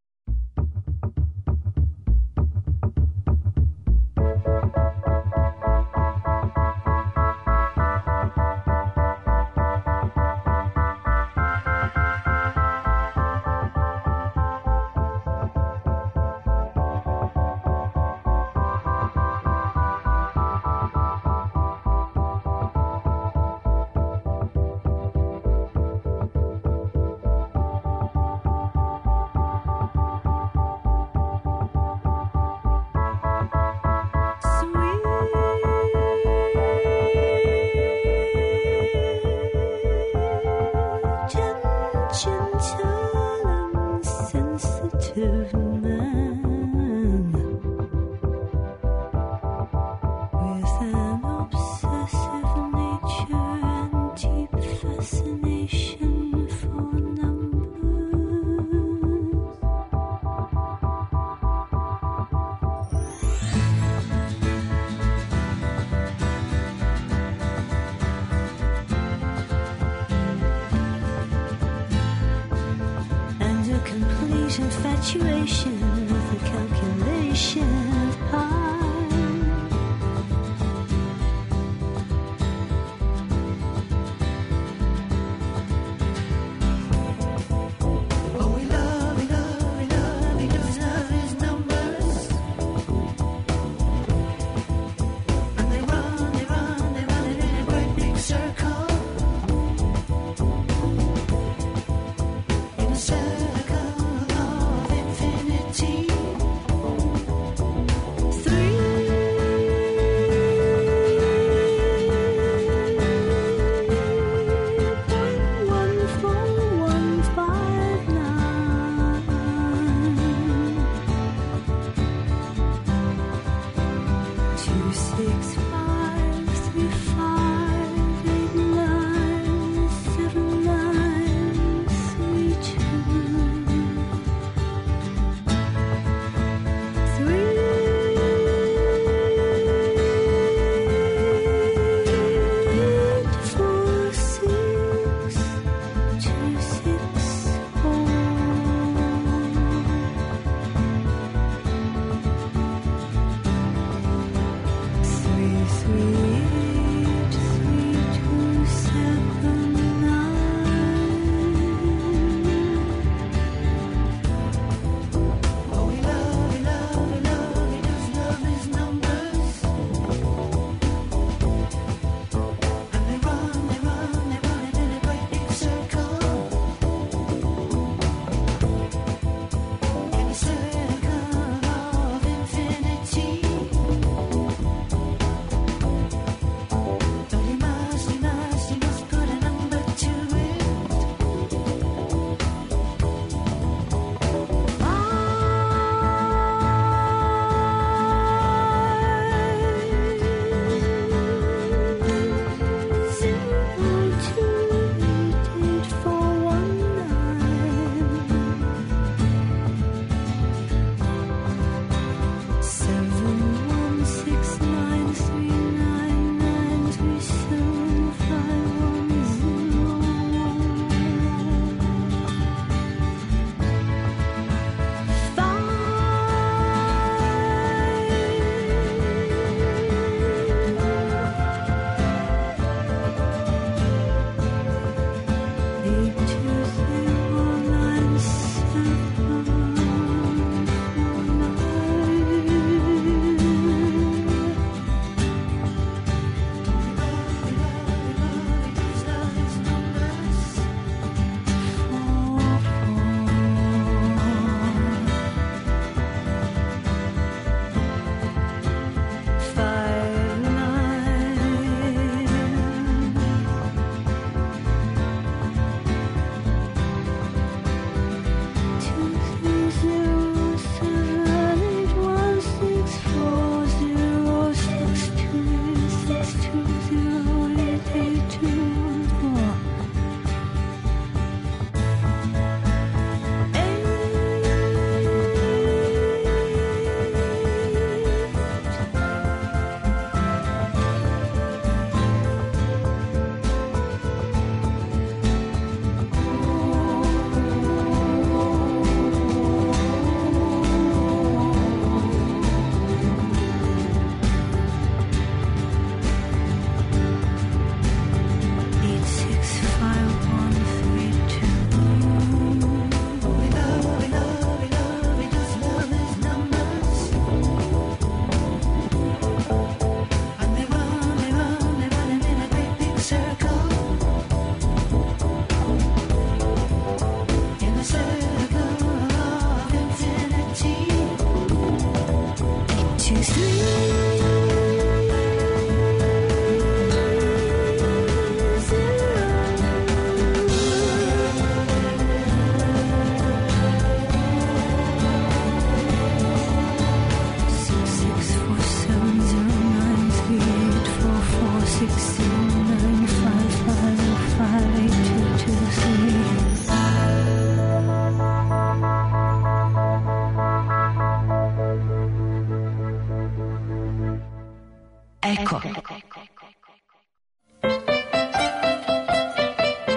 Speaker 6: Infatuation with the calculation of pi. Oh, we love, we love, we love, we love, love his numbers. And they run, they run, they run it in a great big circle. In a circle.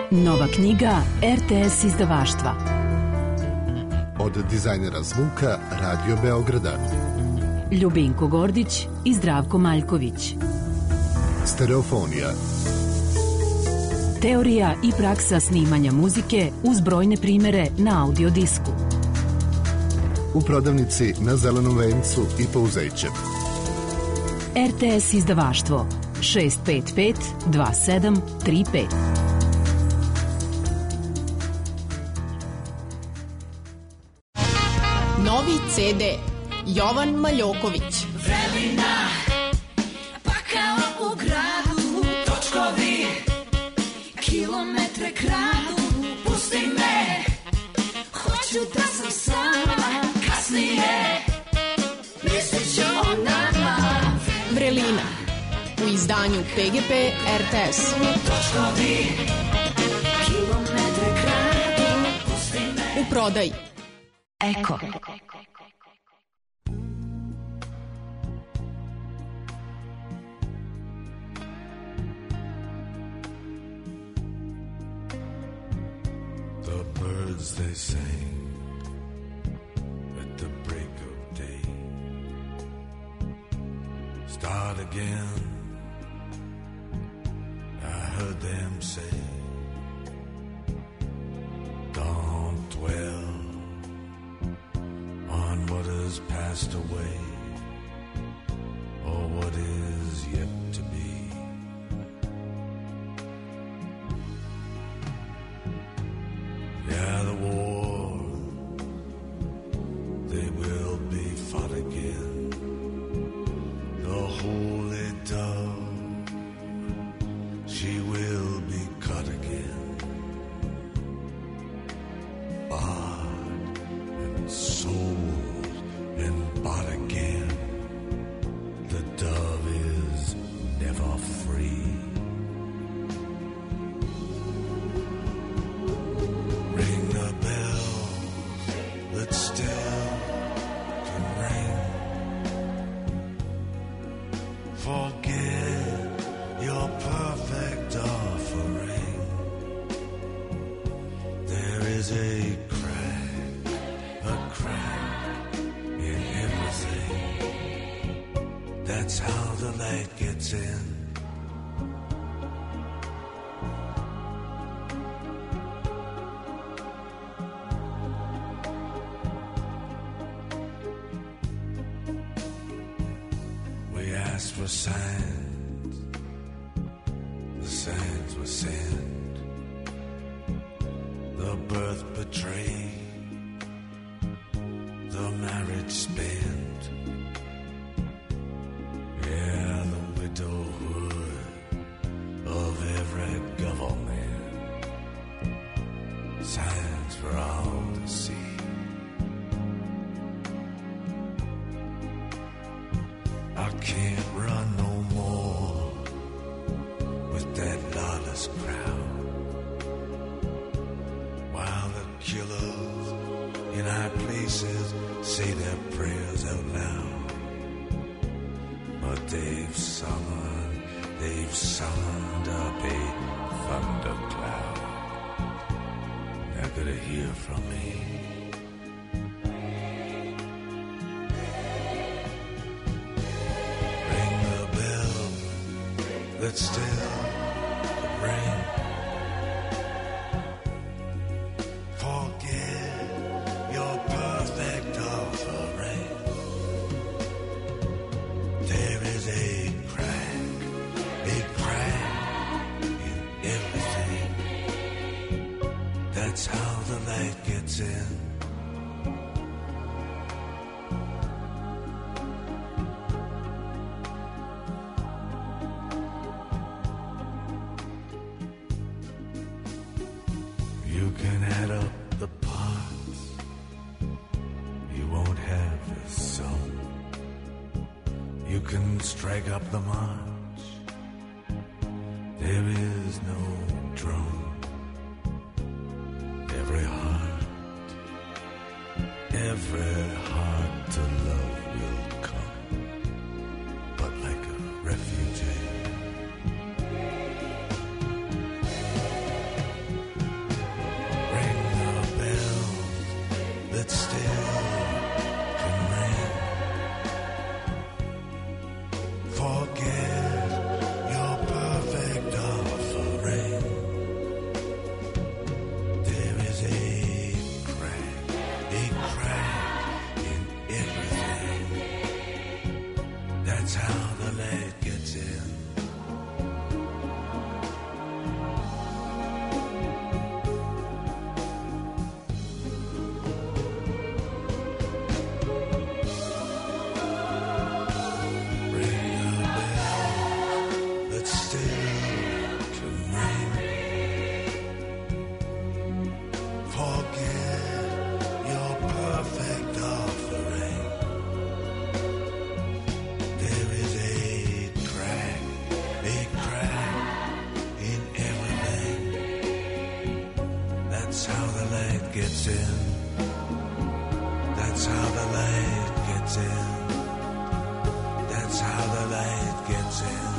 Speaker 4: Nova knjiga R T S izdavaštva.
Speaker 19: Od dizajnera zvuka Radio Beograda.
Speaker 4: Ljubinko Gordić i Zdravko Maljković.
Speaker 19: Stereofonija.
Speaker 4: Teorija i praksa snimanja muzike uz brojne primere na audio disku.
Speaker 19: U prodavnici na Zelenom vencu i Pouzećem.
Speaker 4: R T S izdavaštvo šest pet pet dva sedam tri pet.
Speaker 20: Novi C D Jovan Maljoković.
Speaker 21: Vrelina, pa kao u gradu, točkovi, kilometre kradu, pusti me, hoću da sam sama, kasnije, mislit ću o nama.
Speaker 20: Vrelina, u izdanju P G P R T S.
Speaker 21: Točkovi, kilometre kradu, pusti me.
Speaker 20: U prodaji
Speaker 21: Eko.
Speaker 22: The birds they sing at the break of day start again. I heard them say, don't dwell on what has passed away or what is yet to be. Yeah, the war, they will be fought again. The holy dove, she will be cut again. Bought and sold and bought again. The dove is never free. Ring the bells that still can ring. Forget your perfect offering. There is a crack, a crack in everything. That's how the light gets in. We asked for signs, the signs were sent. The birth betrayed, the marriage spent. Yeah, the widowhood of every government. Signs for all to see. I can't run no more with that lawless crowd. While the killers in high places say their prayers out loud. But they've summoned, they've summoned up a thundercloud. They're gonna hear from me. That still could ring. Forget your perfect offering. There is a crack, a crack in everything. That's how the light gets in. You can add up the parts, you won't have the sum. You can strike up the march, there is no drum. Every heart, every heart to love will come, but like a refugee.
Speaker 2: That's how the light gets in. That's how the light gets in. That's how the light gets in.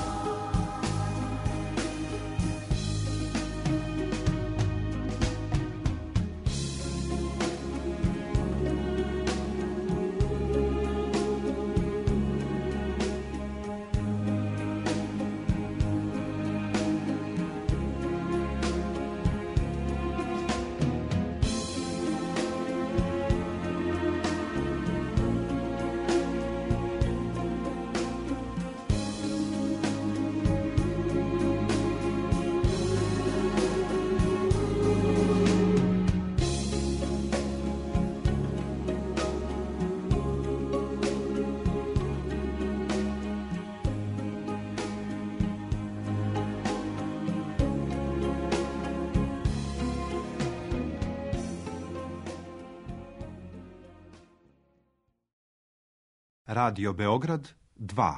Speaker 1: Radio Beograd dva.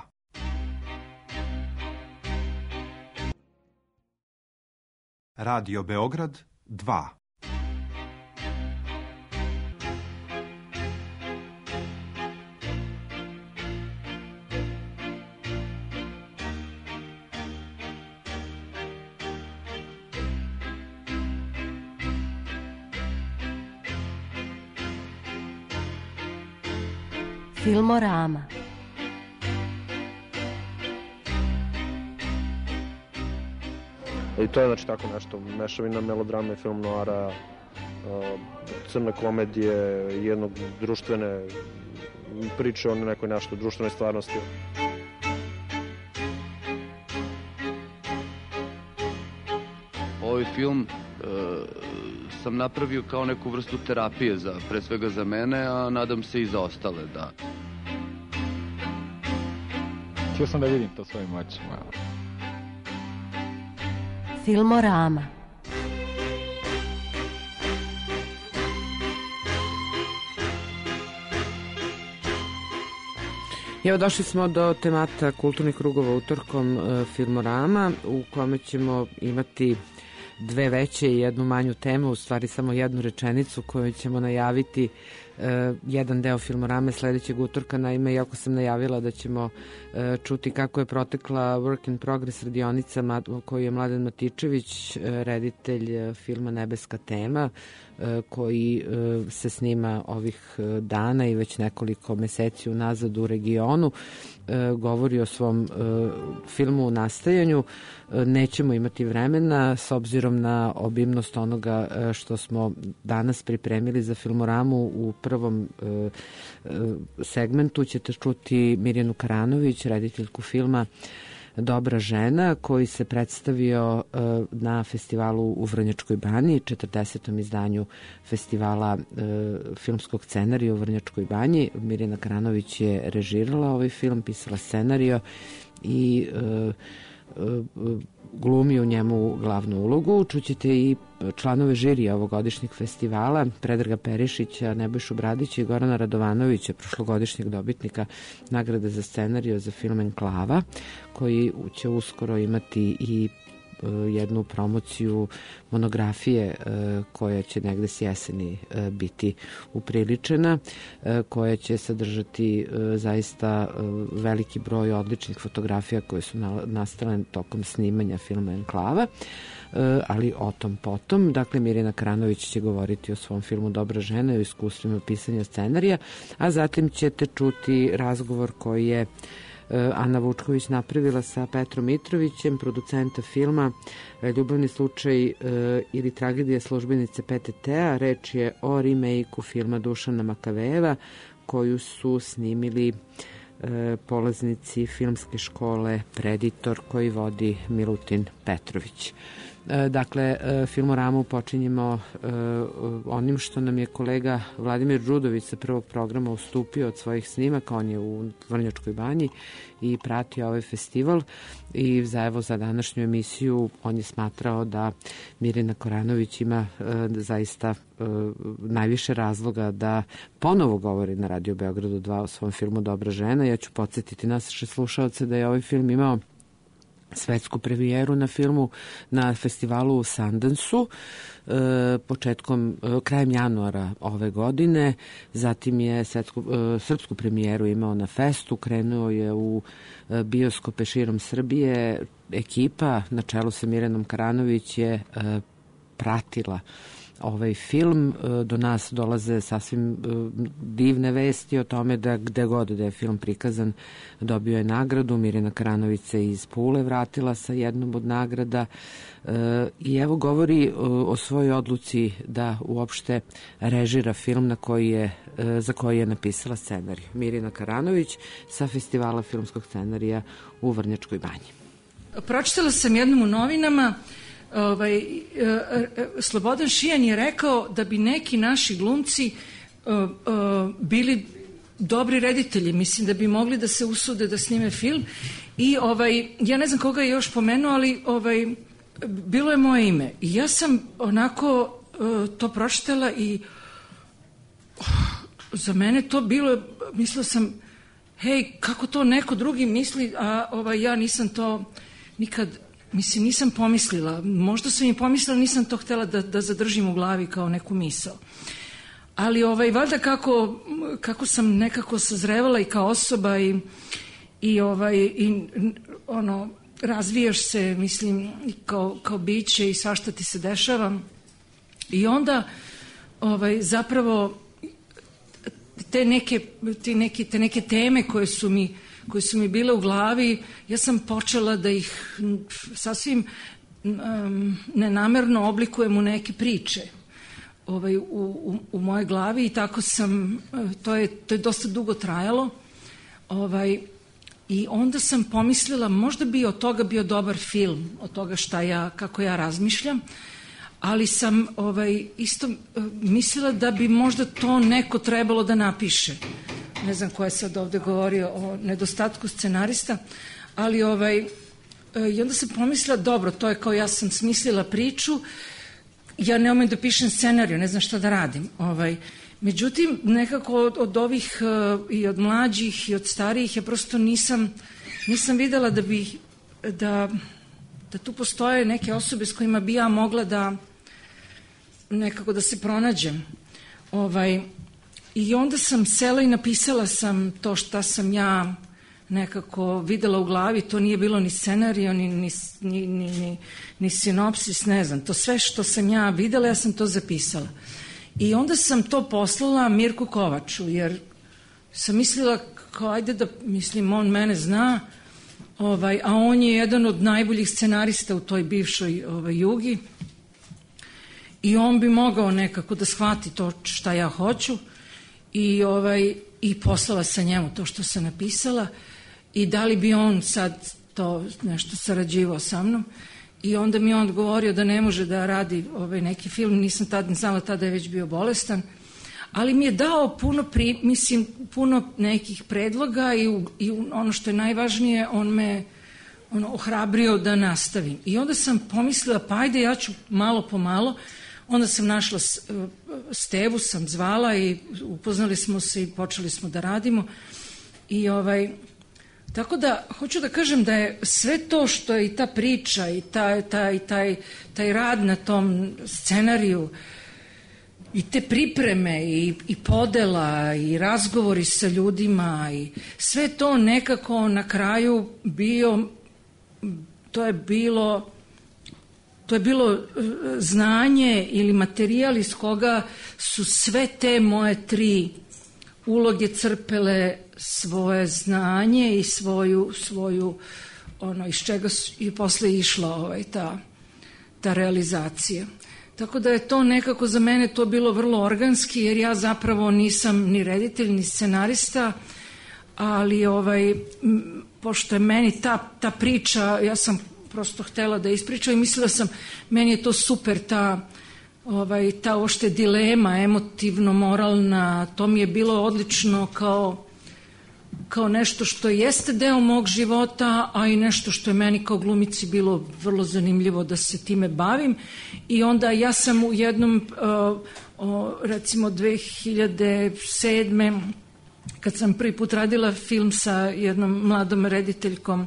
Speaker 1: Radio Beograd dva.
Speaker 4: Filmorama.
Speaker 3: I to je znači tako nešto, mešavina melodrame, film noara, crne komedije, jednog društvene priče o nekoj nešto društvenoj stvarnosti.
Speaker 23: Ovaj film e, sam napravio kao neku vrstu terapije, za, pre svega za mene, a nadam se i za ostale, da.
Speaker 24: Htio sam da vidim to svojim očima.
Speaker 4: Filmorama.
Speaker 5: Evo, došli smo do temata kulturnih krugova utorkom e, Filmorama, u kome ćemo imati dve veće i jednu manju temu, u stvari samo jednu rečenicu koju ćemo najaviti e, jedan deo Filmorame sledećeg utorka. Naime, iako sam najavila da ćemo e, čuti kako je protekla Work in Progress radionica koju je Mladen Matičević, e, reditelj filma Nebeska tema, e, koji e, se snima ovih dana i već nekoliko meseci unazad u regionu, e, govori o svom e, filmu u nastajanju. E, nećemo imati vremena s obzirom na obimnost onoga e, što smo danas pripremili za Filmoramu. U prvom e, segmentu ćete čuti Mirjanu Karanović, rediteljku filma Dobra žena, koji se predstavio e, na festivalu u Vrnjačkoj banji, četrdesetom izdanju festivala e, filmskog scenarija u Vrnjačkoj banji. Mirjana Karanović je režirala ovaj film, pisala scenario i e, glumi u njemu glavnu ulogu. Čućete i članove žirija ovogodišnjeg festivala, Predraga Perišića, Nebojšu Bradića i Gorana Radovanovića, prošlogodišnjeg dobitnika nagrade za scenariju za film Enklava, koji će uskoro imati i jednu promociju monografije koja će negde s jeseni biti upriličena, koja će sadržati zaista veliki broj odličnih fotografija koje su nastale tokom snimanja filma Enklava, ali o tom potom. Dakle, Mirjana Karanović će govoriti o svom filmu Dobra žena i o iskustvima pisanja scenarija, a zatim ćete čuti razgovor koji je Ana Vučković napravila sa Petrom Mitrovićem, producenta filma Ljubavni slučaj ili tragedija službenice P T T-a. Reč je o remake-u filma Dušana Makavejeva, koju su snimili polaznici filmske škole Preditor, koji vodi Milutin Petrović. Dakle, Filmoramu počinjemo onim što nam je kolega Vladimir Đudović sa prvog programa ustupio od svojih snimaka. On je u Vrnjačkoj banji i pratio ovaj festival i za, evo, za današnju emisiju on je smatrao da Mirjana Karanović ima zaista najviše razloga da ponovo govori na Radio Beogradu dva o svom filmu Dobra žena. Ja ću podsjetiti naše slušaoce da je ovaj film imao svetsku premijeru na filmu na festivalu u Sundanceu e, početkom, e, krajem januara ove godine. Zatim je svetsku, e, srpsku premijeru imao na Festu, krenuo je u e, bioskope širom Srbije. Ekipa na čelu sa Mirjanom Karanović je e, pratila ovaj film. Do nas dolaze sasvim divne vesti o tome da gde god da je film prikazan dobio je nagradu. Mirjana Karanović se iz Pule vratila sa jednom od nagrada i evo govori o svojoj odluci da uopšte režira film na koji je, za koji je napisala scenarij. Mirjana Karanović sa festivala filmskog scenarija u Vrnjačkoj Banji.
Speaker 7: Pročitala sam jednom u novinama, Ovaj, Slobodan Šijan je rekao da bi neki naši glumci uh, uh, bili dobri reditelji, mislim da bi mogli da se usude da snime film i ovaj, ja ne znam koga je još pomenuo, ali ovaj, bilo je moje ime i ja sam onako uh, to pročitala i uh, za mene to bilo, mislila sam hej, kako to neko drugi misli, a ovaj, ja nisam to nikad. Mislim, nisam pomislila, možda sam i pomislila, nisam to htjela da, da zadržim u glavi kao neku misao. Ali ovaj, valjda kako, kako sam nekako sazrevala i kao osoba i, i, ovaj, i ono, razvijaš se, mislim, kao, kao biće i svašta ti se dešava. I onda ovaj, zapravo te neke, te, neke, te neke teme koje su mi koje su mi bile u glavi, ja sam počela da ih sasvim um, nenamerno oblikujem u neke priče ovaj, u, u, u moje glavi i tako sam, to je, to je dosta dugo trajalo ovaj, i onda sam pomislila možda bi od toga bio dobar film, od toga šta ja, kako ja razmišljam, ali sam ovaj, isto mislila da bi možda to neko trebalo da napiše. Ne znam ko je sad ovde govorio o nedostatku scenarista, ali ovaj, i onda sam pomislila, dobro, to je kao ja sam smislila priču, ja ne umem da pišem scenariju, ne znam šta da radim. Ovaj, međutim, nekako od, od ovih i od mlađih i od starijih, ja prosto nisam, nisam videla da bi, da, da tu postoje neke osobe s kojima bi ja mogla da nekako da se pronađem. Ovaj, I onda sam sela i napisala sam to šta sam ja nekako videla u glavi, to nije bilo ni scenario, ni, ni, ni, ni, ni sinopsis, ne znam, to sve što sam ja videla, ja sam to zapisala. I onda sam to poslala Mirku Kovaču, jer sam mislila, kao ajde da, mislim, on mene zna, ovaj, a on je jedan od najboljih scenarista u toj bivšoj ovaj, Jugi i on bi mogao nekako da shvati to šta ja hoću. I, ovaj, i poslala sa njemu to što sam napisala i da li bi on sad to nešto sarađivao sa mnom i onda mi on odgovorio da ne može da radi ovaj, neki film, nisam tad, znala tada je već bio bolestan, ali mi je dao puno, pri, mislim, puno nekih predloga i, u, i ono što je najvažnije, on me ono, ohrabrio da nastavim. I onda sam pomislila, pa ajde ja ću malo po malo. Onda sam našla Stevu, sam zvala i upoznali smo se i počeli smo da radimo. I ovaj, tako da, hoću da kažem da je sve to što je i ta priča i taj, taj, taj, taj rad na tom scenariju i te pripreme i, i podela i razgovori sa ljudima i sve to nekako na kraju bio, to je bilo... To je bilo znanje ili materijal iz koga su sve te moje tri uloge crpele svoje znanje i svoju, svoju ono, iz čega je posle išla ovaj, ta, ta realizacija. Tako da je to nekako za mene to bilo vrlo organski, jer ja zapravo nisam ni reditelj, ni scenarista, ali ovaj, pošto je meni ta, ta priča, ja sam prosto htela da ispričam i mislila sam, meni je to super, ta, ovaj, ta ošte dilema, emotivno, moralna, to mi je bilo odlično kao, kao nešto što jeste deo mog života, a i nešto što je meni kao glumici bilo vrlo zanimljivo da se time bavim. I onda ja sam u jednom, uh, recimo dve hiljade sedme. kad sam prvi put radila film sa jednom mladom rediteljkom,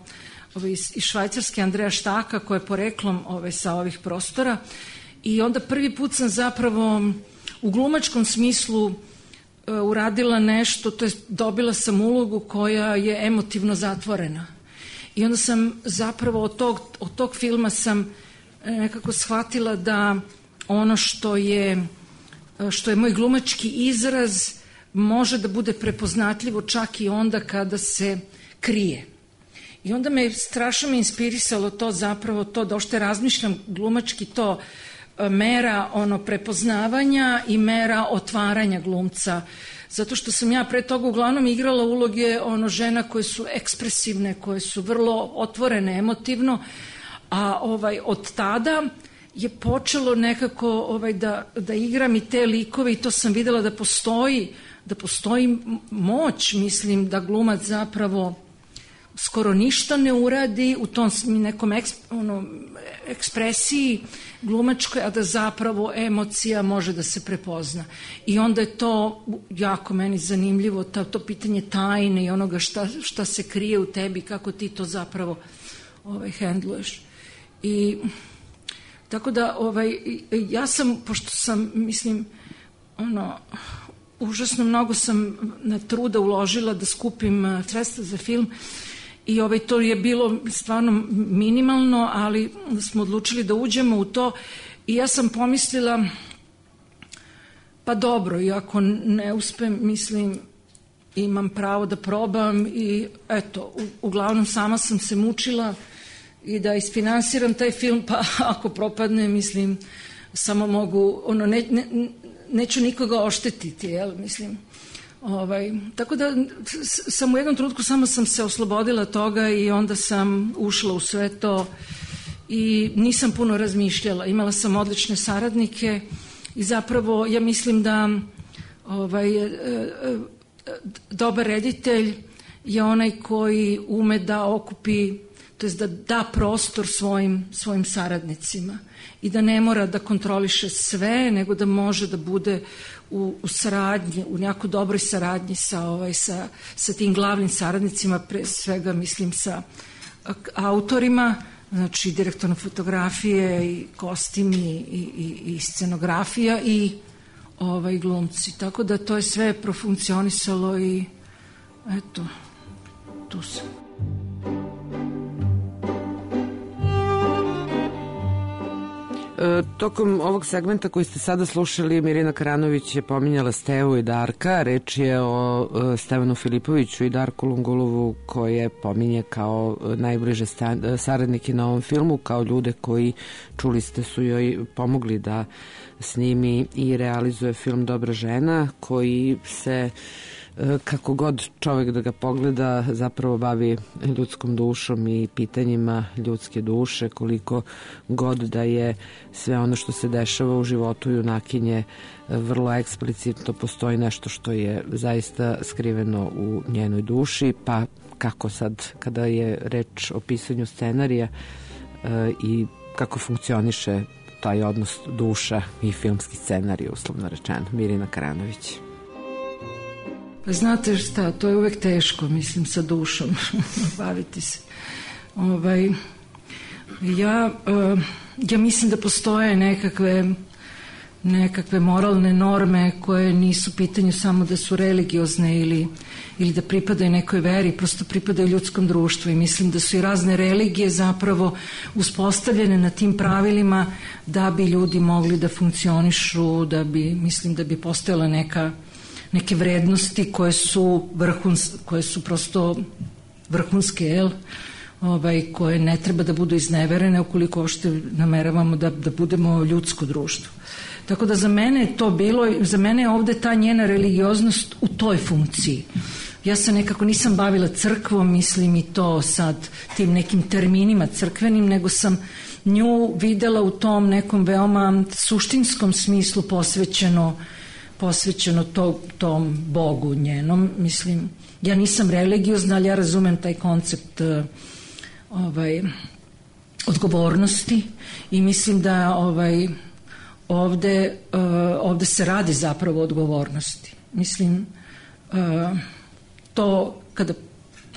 Speaker 7: ovaj, iz, iz Švajcarske, Andreja Štaka, koja je poreklom ovaj, sa ovih prostora. I onda prvi put sam zapravo u glumačkom smislu uh, uradila nešto, to je dobila sam ulogu koja je emotivno zatvorena. I onda sam zapravo od tog, od tog filma sam nekako shvatila da ono što je, što je moj glumački izraz može da bude prepoznatljivo čak i onda kada se krije. I onda me strašno me inspirisalo to zapravo, to da ošte razmišljam glumački, to mera ono prepoznavanja i mera otvaranja glumca. Zato što sam ja pre toga uglavnom igrala uloge ono žena koje su ekspresivne, koje su vrlo otvorene emotivno, a ovaj od tada je počelo nekako ovaj da da igram i te likove i to sam videla da postoji da postoji moć, mislim da glumac zapravo skoro ništa ne uradi u tom nekom eks, ono, ekspresiji glumačkoj, a da zapravo emocija može da se prepozna. I onda je to jako meni zanimljivo, to, to pitanje tajne i onoga šta, šta se krije u tebi, kako ti to zapravo ovaj, hendluješ. I tako da ovaj, ja sam, pošto sam, mislim, ono, užasno mnogo sam na truda uložila da skupim sredstva za film i ovaj, to je bilo stvarno minimalno, ali smo odlučili da uđemo u to i ja sam pomislila pa dobro, i ako ne uspem, mislim, imam pravo da probam i eto, u, uglavnom sama sam se mučila i da isfinansiram taj film, pa ako propadne, mislim, samo mogu, ono, ne, ne, neću nikoga oštetiti, jel, mislim. Ovaj, tako da sam u jednom trenutku samo sam se oslobodila toga i onda sam ušla u sve to i nisam puno razmišljala. Imala sam odlične saradnike i zapravo ja mislim da ovaj, dobar reditelj je onaj koji ume da okupi, to jest da da prostor svojim, svojim saradnicima i da ne mora da kontroliše sve, nego da može da bude u, u saradnji, u jako dobroj saradnji sa, ovaj, sa, sa tim glavnim saradnicima, pre svega mislim sa autorima, znači direktorom fotografije i kostim i, i, i scenografija i ovaj, glumci. Tako da to je sve profunkcionisalo i eto, tu sam.
Speaker 5: E, tokom ovog segmenta koji ste sada slušali, Mirina Karanović je pominjala Stevu i Darka. Reč je o e, Stevanu Filipoviću i Darku Lungulovu, koje pominje kao najbliže sta, saradnike na ovom filmu, kao ljude koji, čuli ste, su joj pomogli da snimi i realizuje film Dobra žena, koji se, kako god čovjek da ga pogleda, zapravo bavi ljudskom dušom i pitanjima ljudske duše, koliko god da je sve ono što se dešava u životu junakinje vrlo eksplicitno, postoji nešto što je zaista skriveno u njenoj duši, pa kako sad kada je reč o pisanju scenarija i kako funkcioniše taj odnos duša i filmski scenarij, uslovno rečeno. Mirina Karanović.
Speaker 7: Pa znate šta, to je uvek teško, mislim, sa dušom baviti se. Ovaj, ja, ja mislim da postoje nekakve nekakve moralne norme koje nisu pitanju samo da su religiozne ili, ili da pripadaju nekoj veri, prosto pripadaju ljudskom društvu i mislim da su i razne religije zapravo uspostavljene na tim pravilima da bi ljudi mogli da funkcionišu, da bi, mislim da bi postojala neka neke vrednosti koje su vrhuns, koje su prosto vrhunske, jel? Ovaj, koje ne treba da budu izneverene ukoliko ošte nameravamo da, da budemo ljudsko društvo. Tako da za mene je to bilo, za mene je ovde ta njena religioznost u toj funkciji. Ja se nekako nisam bavila crkvom, mislim i to sad tim nekim terminima crkvenim, nego sam nju videla u tom nekom veoma suštinskom smislu posvećeno posvećeno to, tom Bogu njenom. Mislim, ja nisam religiozna, ali ja razumem taj koncept ovaj, odgovornosti i mislim da ovaj, ovde, uh, ovde se radi zapravo o odgovornosti. Mislim, uh, to kada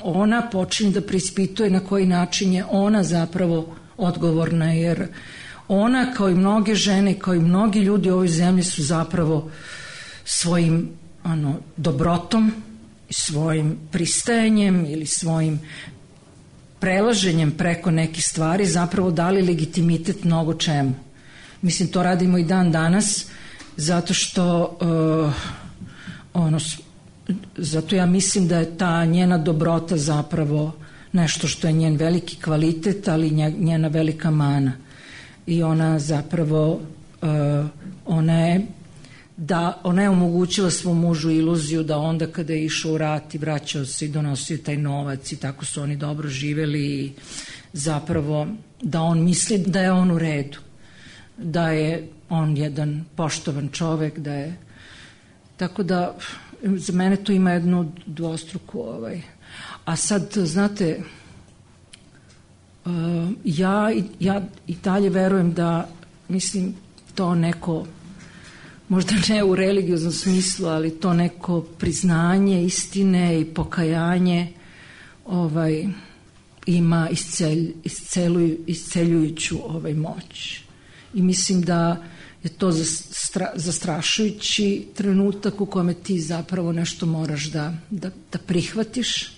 Speaker 7: ona počinje da preispituje na koji način je ona zapravo odgovorna, jer ona, kao i mnoge žene, kao i mnogi ljudi u ovoj zemlji, su zapravo svojim ano, dobrotom, svojim pristajanjem ili svojim prelaženjem preko nekih stvari zapravo dali legitimitet mnogo čemu. Mislim, to radimo i dan danas, zato što uh, ono, zato ja mislim da je ta njena dobrota zapravo nešto što je njen veliki kvalitet, ali njena velika mana. I ona zapravo uh, ona je da ona je omogućila svom mužu iluziju da onda kada je išao u rat i vraćao se i donosio taj novac i tako su oni dobro živeli i zapravo da on misli da je on u redu, da je on jedan poštovan čovek, da je tako da za mene to ima jednu dvostruku ovaj. A sad znate uh, ja, ja i dalje verujem da mislim to neko možda ne u religioznom smislu, ali to neko priznanje istine i pokajanje ovaj, ima iscelj, isceljuj, isceljujuću ovaj, moć. I mislim da je to zastra, zastrašujući trenutak u kome ti zapravo nešto moraš da, da, da prihvatiš.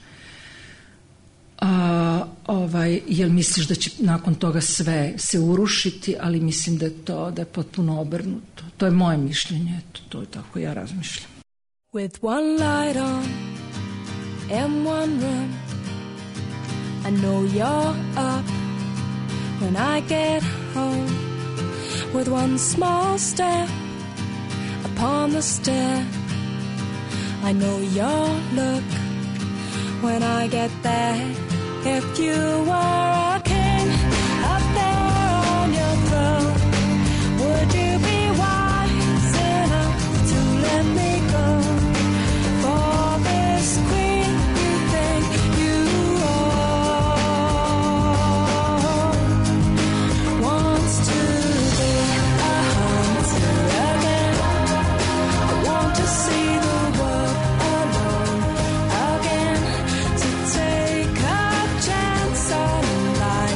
Speaker 7: A, ovaj, jer misliš da će nakon toga sve se urušiti, ali mislim da je to da je potpuno obrnuto. To je moje mišljenje, to, to je tako ja razmišljam.
Speaker 8: With one light on and one room, I know you're up when I get home. With one small step upon the stair, I know your look when I get there. If you were a king up there on your throne, would you be wise enough to let me go for this queen you think you own? Wants to be a hunter again. I want to see the world alone again, to take a chance on life.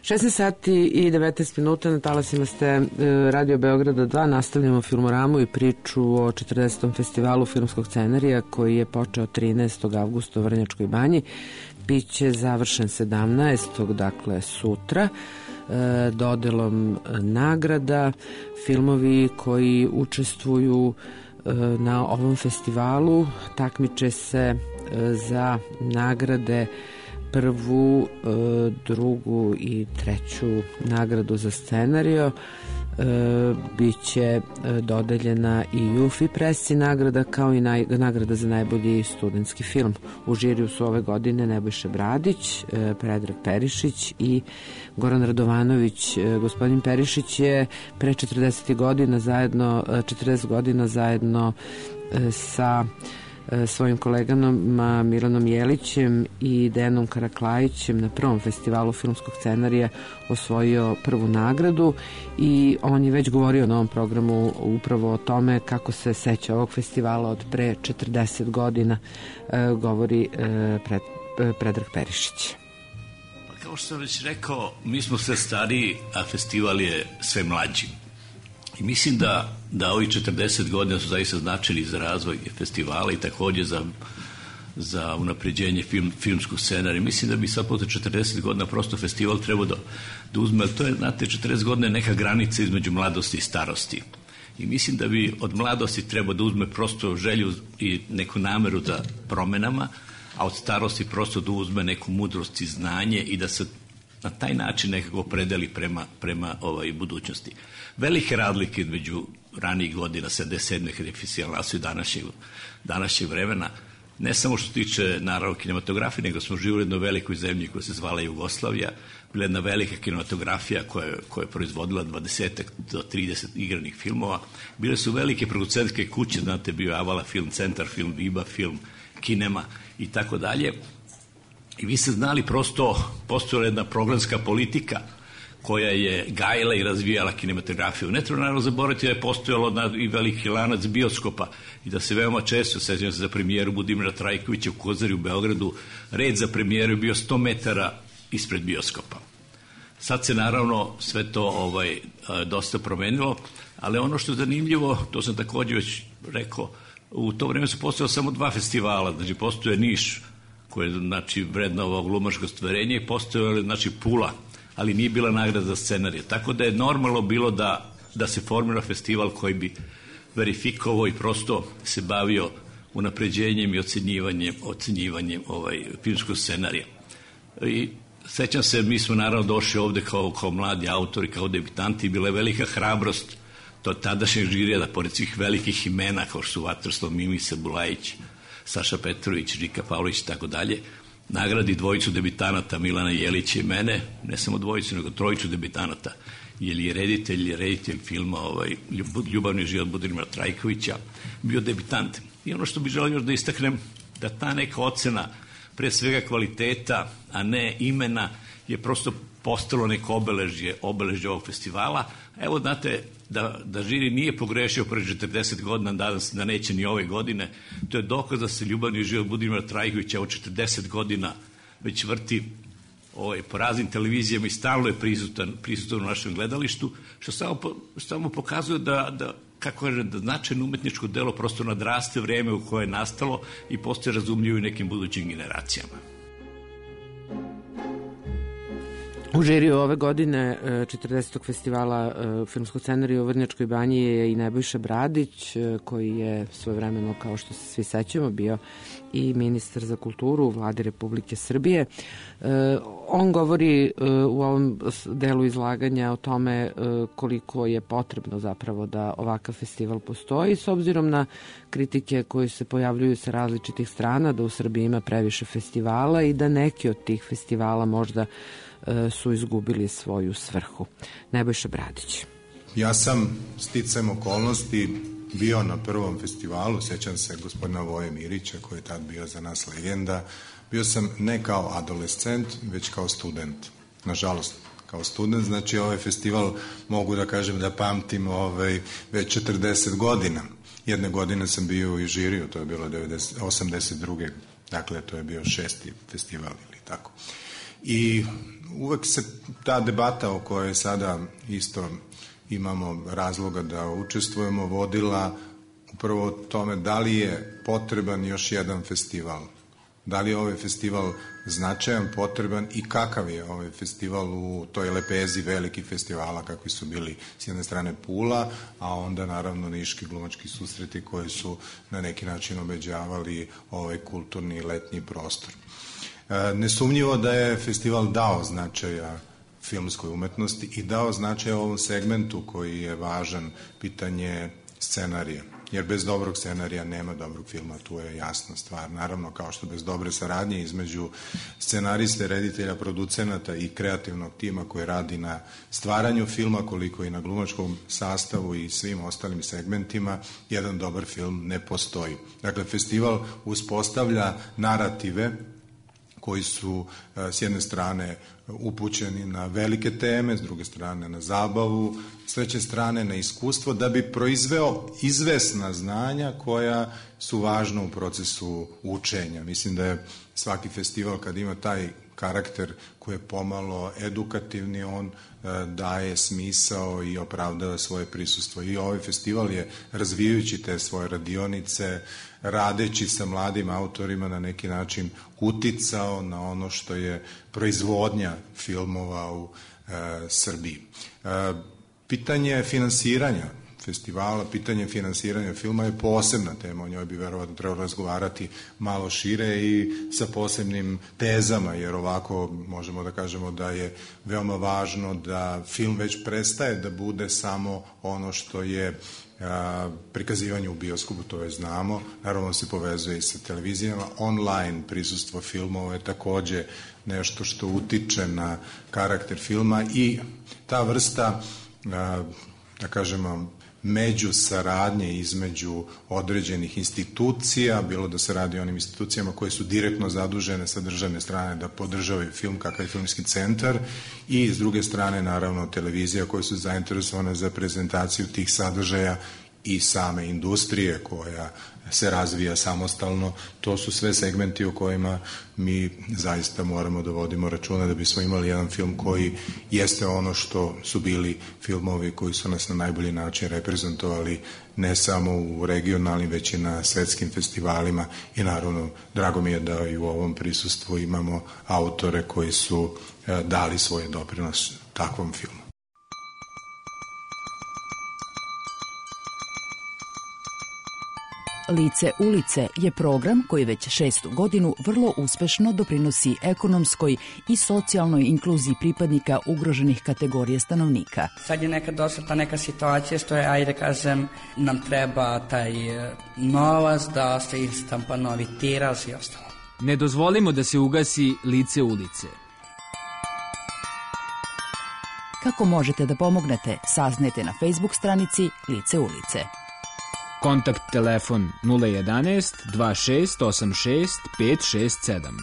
Speaker 5: šesnaest sati i devetnaest minuta, na talasima ste Radio Beograda dva, nastavljamo Filmoramu i priču o četrdesetom festivalu filmskog scenarija koji je počeo trinaestog avgusta u Vrnjačkoj Banji. Biće završen sedamnaestog dakle sutra, dodelom nagrada. Filmovi koji učestvuju na ovom festivalu takmiče se za nagrade, prvu, drugu i treću nagradu za scenario. Biće dodeljena i Jufi Presi nagrada, kao i naj, nagrada za najbolji studentski film. U žiriju su ove godine Nebojša Bradić, Predrag Perišić i Goran Radovanović. Gospodin Perišić je pre četrdeset godina zajedno, četrdeset godina zajedno sa svojim kolegama Milanom Jelićem i Dejanom Karaklajićem na prvom festivalu filmskog scenarija osvojio prvu nagradu i on je već govorio na ovom programu upravo o tome kako se seća ovog festivala od pre četrdeset godina, govori Predrag Perišić.
Speaker 9: Pa kao što sam već rekao, mi smo sve stariji, a festival je sve mlađi. I mislim da, da ovih četrdeset godina su zaista značili za razvoj festivala i takođe za, za unapređenje film, filmskog scenarija. Mislim da bi sad posle četrdeset godina prosto festival trebao da, da uzme, ali to je, znate, četrdeset godina je neka granica između mladosti i starosti. I mislim da bi od mladosti trebao da uzme prosto želju i neku nameru za promenama, a od starosti prosto da uzme neku mudrost i znanje i da se na taj način nekako predeli prema, prema ovaj, budućnosti. Velike razlike između ranijih godina, sedamdeset sedme kada je festival nastao i današnjeg, današnjeg vremena, ne samo što se tiče naravno kinematografije, nego smo živjeli u jednoj velikoj zemlji koja se zvala Jugoslavija, bila jedna velika kinematografija koja, koja je proizvodila dvadeset do trideset igranih filmova. Bile su velike producentske kuće, znate, bio je Avala Film Centar, Film Viba, Film Kinema i tako dalje. I vi ste znali, prosto postojala jedna programska politika koja je gajila i razvijala kinematografiju. Ne treba naravno zaboraviti da je postojalo i veliki lanac bioskopa i da se veoma često, sećam se za premijeru Budimira Trajkovića u Kozari u Beogradu, red za premijeru je bio sto metara ispred bioskopa. Sad se naravno sve to ovaj, dosta promenilo, ali ono što je zanimljivo, to sam također već rekao, u to vreme su postojala samo dva festivala, znači postoje Niš, koje je, znači, vrednovao glumačko stvarenje, i postojala, znači, Pula, ali nije bila nagrada za scenarije. Tako da je normalno bilo da, da se formira festival koji bi verifikovao i prosto se bavio unapređenjem i ocenjivanjem, ocenjivanjem ovaj, filmskog scenarija. I sećam se, mi smo naravno došli ovde kao, kao mladi autori, kao debitanti, i bila je velika hrabrost to tadašnjeg žirija da pored svih velikih imena kao što su Vatrslav Mimica Bulajić, Saša Petrović, Žika Pavlović i tako dalje, nagradi dvojicu debitanata, Milana Jelića i mene, ne samo dvojicu, nego trojicu debitanata, jer je reditelj, je reditelj filma ovaj, Ljubavni život Budimira Trajkovića bio debitant. I ono što bih želio još da istaknem, da ta neka ocena, pre svega kvaliteta, a ne imena, je prosto postalo neko obeležje, obeležje ovog festivala. Evo, znate, da, da žiri nije pogrešio pre četrdeset godina, nadam se da neće ni ove godine. To je dokaz da se Ljubavni život Budimira Trajkovića od četrdeset godina već vrti ovaj, po raznim televizijama i stalno je prisutan, prisutan u našem gledalištu, što samo, samo pokazuje da, da kako je, da značajno umetničko delo prosto nadraste vreme u koje je nastalo i postoje razumljivo i nekim budućim generacijama.
Speaker 5: U žiriju ove godine četrdesetog festivala filmskog scenarija u Vrnjačkoj Banji je i Nebojša Bradić, koji je svojevremeno, kao što se svi sećamo, bio i ministar za kulturu u vladi Republike Srbije. On govori u ovom delu izlaganja o tome koliko je potrebno zapravo da ovakav festival postoji, s obzirom na kritike koje se pojavljuju sa različitih strana, da u Srbiji ima previše festivala i da neki od tih festivala možda su izgubili svoju svrhu. Nebojša Bradić.
Speaker 11: Ja sam sticajem okolnosti bio na prvom festivalu, sećam se gospodina Voje Mirića, koji je tad bio za nas legenda. Bio sam ne kao adolescent, već kao student. Nažalost, kao student, znači ovaj festival mogu da kažem da pamtim ovaj, već četrdeset godina. Jedne godine sam bio i žiriju, to je bilo osamdeset druge. Dakle, to je bio šesti festival ili tako. I uvek se ta debata o kojoj sada isto imamo razloga da učestvujemo vodila upravo o tome da li je potreban još jedan festival. Da li je ovaj festival značajan, potreban i kakav je ovaj festival u toj lepezi velikih festivala kakvi su bili s jedne strane Pula, a onda naravno Niški glumački susreti koji su na neki način obeđavali ovaj kulturni letnji prostor. Nesumnjivo da je festival dao značaja filmskoj umetnosti i dao značaja ovom segmentu koji je važan, pitanje scenarija. Jer bez dobrog scenarija nema dobrog filma, tu je jasna stvar. Naravno, kao što bez dobre saradnje između scenariste, reditelja, producenata i kreativnog tima koji radi na stvaranju filma, koliko i na glumačkom sastavu i svim ostalim segmentima, jedan dobar film ne postoji. Dakle, festival uspostavlja narative koji su s jedne strane upućeni na velike teme, s druge strane na zabavu, s treće strane na iskustvo, da bi proizveo izvesna znanja koja su važna u procesu učenja. Mislim da je svaki festival kad ima taj karakter koji je pomalo edukativni, on daje smisao i opravdava svoje prisustvo. I ovaj festival je, razvijajući te svoje radionice, radeći sa mladim autorima, na neki način uticao na ono što je proizvodnja filmova u e, Srbiji. E, pitanje finansiranja festivala, pitanje finansiranja filma je posebna tema, o njoj bi verovatno trebalo razgovarati malo šire i sa posebnim tezama, jer ovako možemo da kažemo da je veoma važno da film već prestaje da bude samo ono što je a, prikazivanje u bioskopu, to već znamo, naravno se povezuje i sa televizijama, online prisustvo filmova je takođe nešto što utiče na karakter filma i ta vrsta, a, da kažemo, među saradnje između određenih institucija, bilo da se radi o onim institucijama koje su direktno zadužene sa državne strane da podržavaju film, kakav je Filmski centar, i s druge strane naravno televizija koje su zainteresovane za prezentaciju tih sadržaja i same industrije koja se razvija samostalno. To su sve segmenti o kojima mi zaista moramo da vodimo računa da bismo imali jedan film koji jeste ono što su bili filmovi koji su nas na najbolji način reprezentovali ne samo u regionalnim, već i na svetskim festivalima, i naravno drago mi je da i u ovom prisustvu imamo autore koji su dali svoj doprinos takvom filmu.
Speaker 4: Lice ulice je program koji već šestu godinu vrlo uspešno doprinosi ekonomskoj i socijalnoj inkluziji pripadnika ugroženih kategorija stanovnika.
Speaker 10: Sad je neka dosta ta neka situacija što je, ajde kažem, nam treba taj novac da se istampa novi tiraž i ostalo.
Speaker 12: Ne dozvolimo da se ugasi Lice ulice.
Speaker 4: Kako možete da pomognete, saznajte na Facebook stranici Lice ulice.
Speaker 12: Kontakt telefon nula jedanaest dva šest osam šest pet šest sedam.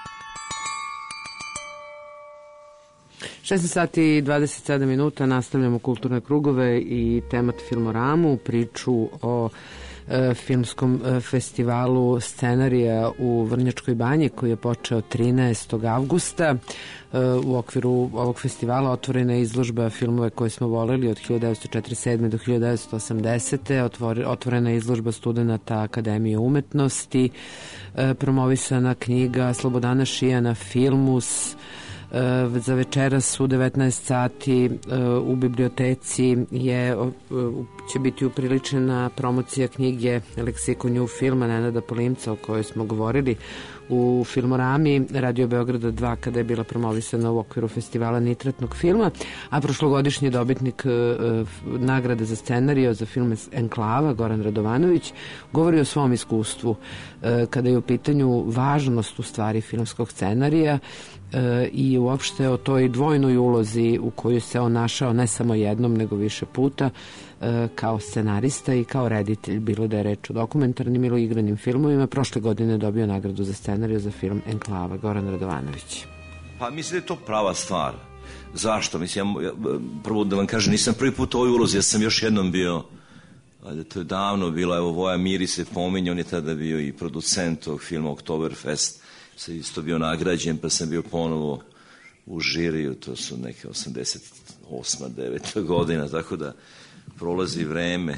Speaker 5: šesnaest sati i dvadeset sedam minuta, nastavljamo kulturne krugove i temat Filmoramu, priču o e, filmskom e, festivalu scenarija u Vrnjačkoj banji koji je počeo trinaestog avgusta. E, u okviru ovog festivala otvorena je izložba filmove koje smo voleli od hiljadu devetsto četrdeset sedme do hiljadu devetsto osamdesete. Otvor, otvorena je izložba studenata Akademije umetnosti, e, promovisana knjiga Slobodana Šijana Filmus. Za večeras u devetnaest sati u biblioteci je, će biti upriličena promocija knjige Leksikon filma Nenada Polimca o kojoj smo govorili u Filmorami Radio Beograda dva kada je bila promovisana u okviru festivala nitratnog filma, a prošlogodišnji dobitnik nagrade za scenarijo za film Enklava, Goran Radovanović, govori o svom iskustvu kada je u pitanju važnost u stvari filmskog scenarija i uopšte o toj dvojnoj ulozi u kojoj se on našao ne samo jednom nego više puta kao scenarista i kao reditelj, bilo da je reč o dokumentarnim ili igranim filmovima. Prošle godine je dobio nagradu za scenariju za film Enklava, Goran Radovanović.
Speaker 13: Pa mislim da je to prava stvar. Zašto? Mislim, ja, prvo da vam kažem, nisam prvi put u ovoj ulozi, ja sam još jednom bio, to je davno bilo, evo Voja Miri se pominje, on je tada bio i producent tog filma Oktoberfest, sam isto bio nagrađen, pa sam bio ponovo u žiriju, to su neke osamdeset osma deveta godina, tako da prolazi vreme.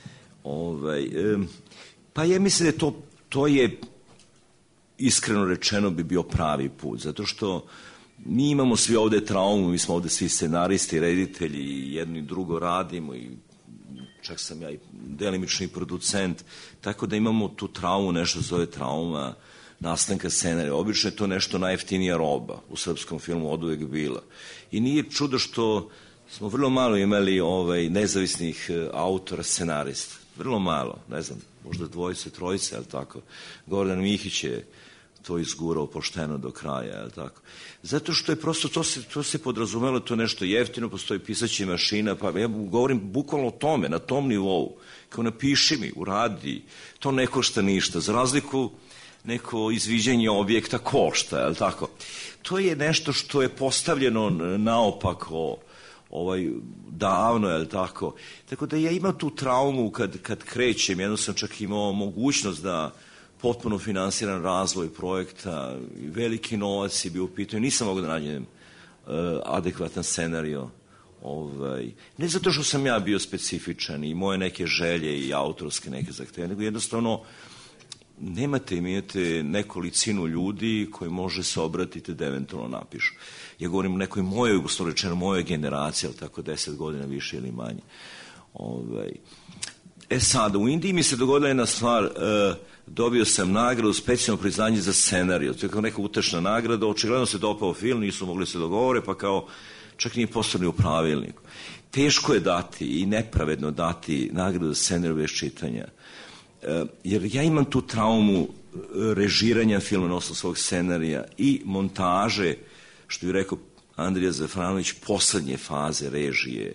Speaker 13: Ovaj, e, pa ja mislim da je to, to je, iskreno rečeno, bi bio pravi put, zato što mi imamo svi ovde traumu, mi smo ovde svi scenaristi, reditelji, i jedno i drugo radimo, i čak sam ja i delimični producent, tako da imamo tu traumu, nešto zove trauma nastanka scenarija. Obično je to nešto najjeftinija roba u srpskom filmu, od uvek bila. I nije čudo što smo vrlo malo imali ovaj, nezavisnih autora, scenarista. Vrlo malo, ne znam, možda dvojice, trojice, ali tako. Gordan Mihić je to izgurao pošteno do kraja, je li tako? Zato što je prosto, to se, to se podrazumelo, to nešto jeftino, postoji pisaći mašina, pa ja govorim bukvalno o tome, na tom nivou, kao napiši mi, uradi, to ne košta ništa, za razliku neko izviđenje objekta košta, je li tako? To je nešto što je postavljeno naopako, ovaj, davno, je li tako? Tako da ja imam tu traumu kad, kad krećem, jedno sam čak imao mogućnost da potpuno finansiran razvoj projekta, veliki novac je bio u pitanju, nisam mogao da nađem uh, adekvatan scenario. Ovaj, ne zato što sam ja bio specifičan i moje neke želje i autorske neke zahteve, nego jednostavno nemate, imate nekolicinu ljudi koji može se obratiti da eventualno napišu. Ja govorim o nekoj mojoj, uslovno rečeno, mojoj generaciji, ali tako deset godina više ili manje. Ovaj. E sada, u Indiji mi se dogodila jedna stvar, uh, dobio sam nagradu, specijalno priznanje za scenariju. To je kao neka utešna nagrada, očigledno se dopao film, nisu mogli se dogovore, pa kao čak nije postavljeni u pravilniku. Teško je dati i nepravedno dati nagradu za scenariju bez čitanja. E, jer ja imam tu traumu režiranja filma na osnovu svog scenarija i montaže, što je rekao Andrija Zafranović, poslednje faze režije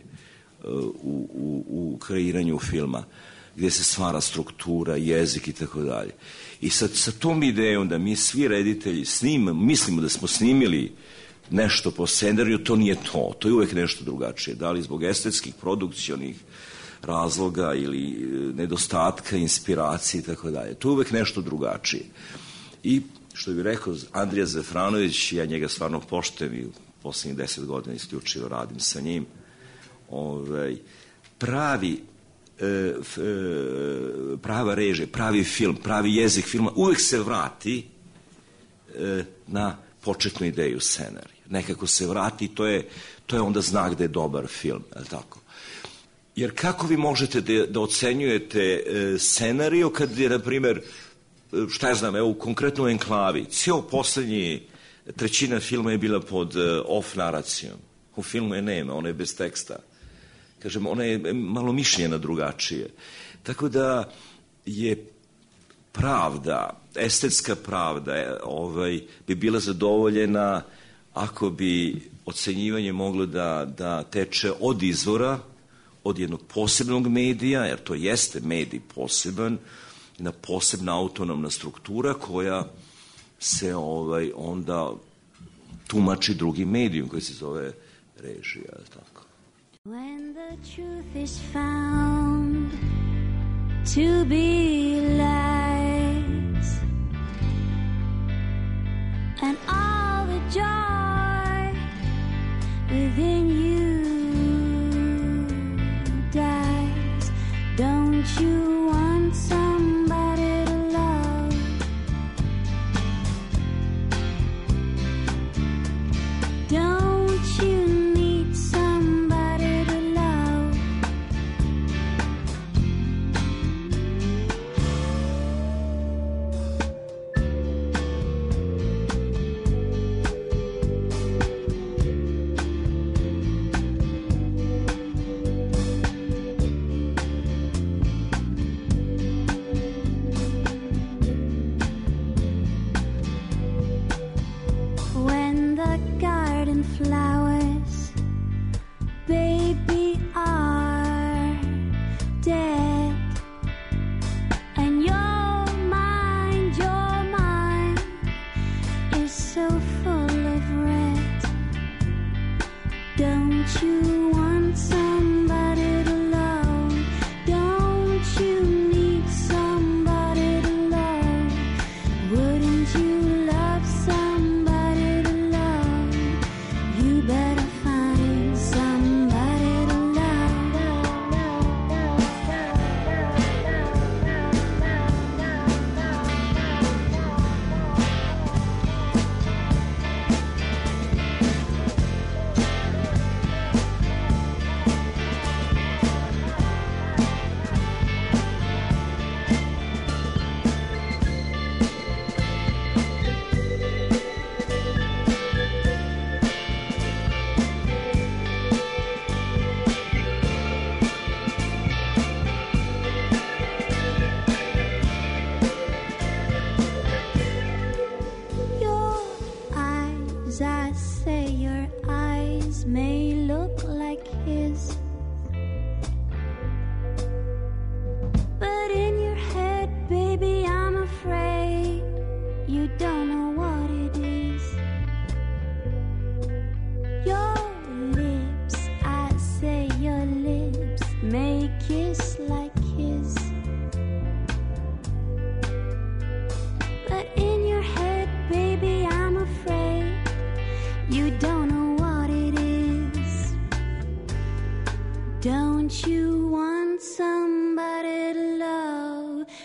Speaker 13: u, u, u kreiranju filma, gdje se stvara struktura, jezik i tako dalje. I sad sa tom idejom da mi svi reditelji snim, mislimo da smo snimili nešto po scenariju, to nije to. To je uvek nešto drugačije. Da li zbog estetskih, produkcionih razloga ili nedostatka, inspiracije i tako dalje. To je uvek nešto drugačije. I što bi rekao Andrija Zafranović, ja njega stvarno poštujem i u poslednjih deset godina isključivo radim sa njim, ovaj, pravi E, f, e, prava režija, pravi film, pravi jezik filma uvek se vrati e, na početnu ideju scenarija. Nekako se vrati i to je, to je onda znak da je dobar film, je li tako? Jer kako vi možete da, da ocenjujete e, scenariju kad je, na primjer, šta ja znam, evo, konkretno u Enklavi, cijel poslednji trećina filma je bila pod e, off naracijom. U filmu je nema, ona je bez teksta. Kažem, ona je malo mišljena drugačije. Tako da je pravda, estetska pravda ovaj, bi bila zadovoljena ako bi ocenjivanje moglo da, da teče od izvora, od jednog posebnog medija, jer to jeste medij poseban, jedna posebna autonomna struktura koja se ovaj, onda tumači drugim medijom koji se zove režija, tako.
Speaker 6: When the truth is found to be lies, and all the joy within you dies, don't you want somebody to love? Don't you need somebody to love?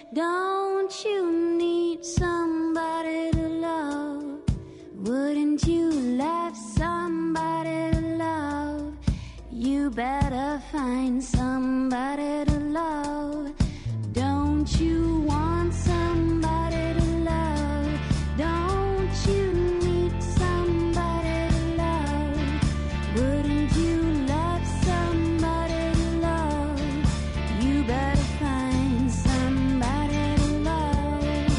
Speaker 6: Don't you need somebody to love? Wouldn't you love somebody to love? You better find somebody to love. Don't you want somebody to love? Don't you need somebody to love? Wouldn't you love somebody to love? You better find somebody to love.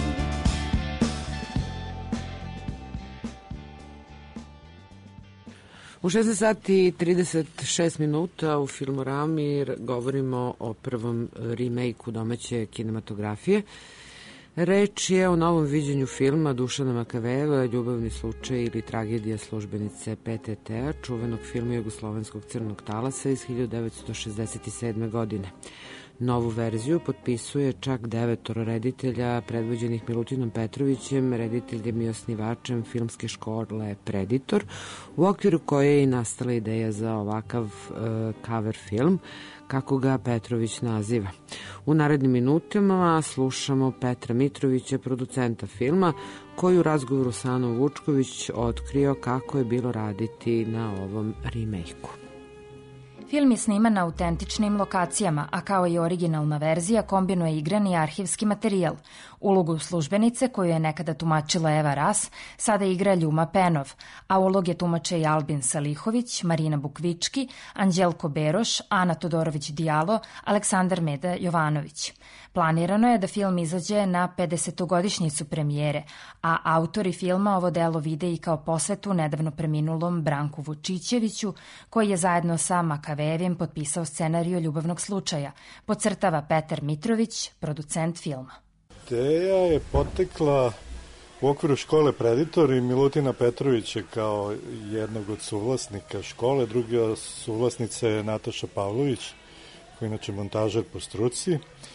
Speaker 5: U šesnaest sati i trideset šest minuta u Filmorami govorimo o prvom remake-u domaće kinematografije. Reč je o novom viđenju filma Dušana Makavejeva, Ljubavni slučaj ili tragedija službenice P T T-a, čuvenog filma jugoslovenskog crnog talasa iz hiljadu devetsto šezdeset sedme. godine. Novu verziju potpisuje čak devetoro reditelja, predvođenih Milutinom Petrovićem, rediteljem i osnivačem filmske škole Preditor, u okviru koje je i nastala ideja za ovakav uh, cover film, kako ga Petrović naziva. U narednim minutama slušamo Petra Mitrovića, producenta filma, koji u razgovoru sa Anom Vučković otkrio kako je bilo raditi na ovom remake-u.
Speaker 14: Film je sniman na autentičnim lokacijama, a kao i originalna verzija kombinuje igrani i arhivski materijal. Ulogu službenice, koju je nekada tumačila Eva Ras, sada igra Ljuma Penov, a uloge tumače i Albin Salihović, Marina Bukvički, Anđelko Beroš, Ana Todorović Dijalo, Aleksandar Meda Jovanović. Planirano je da film izađe na pedesetogodišnjicu premijere, a autori filma ovo delo vide i kao posvetu nedavno preminulom Branku Vučićeviću, koji je zajedno sa Makavejevim potpisao scenariju Ljubavnog slučaja, podcrtava Petar Mitrović, producent filma.
Speaker 15: Ideja je potekla u okviru škole Preditor i Milutina Petrovića kao jednog od suvlasnika škole, druga suvlasnica je Nataša Pavlović, koji je inače montažer po struci.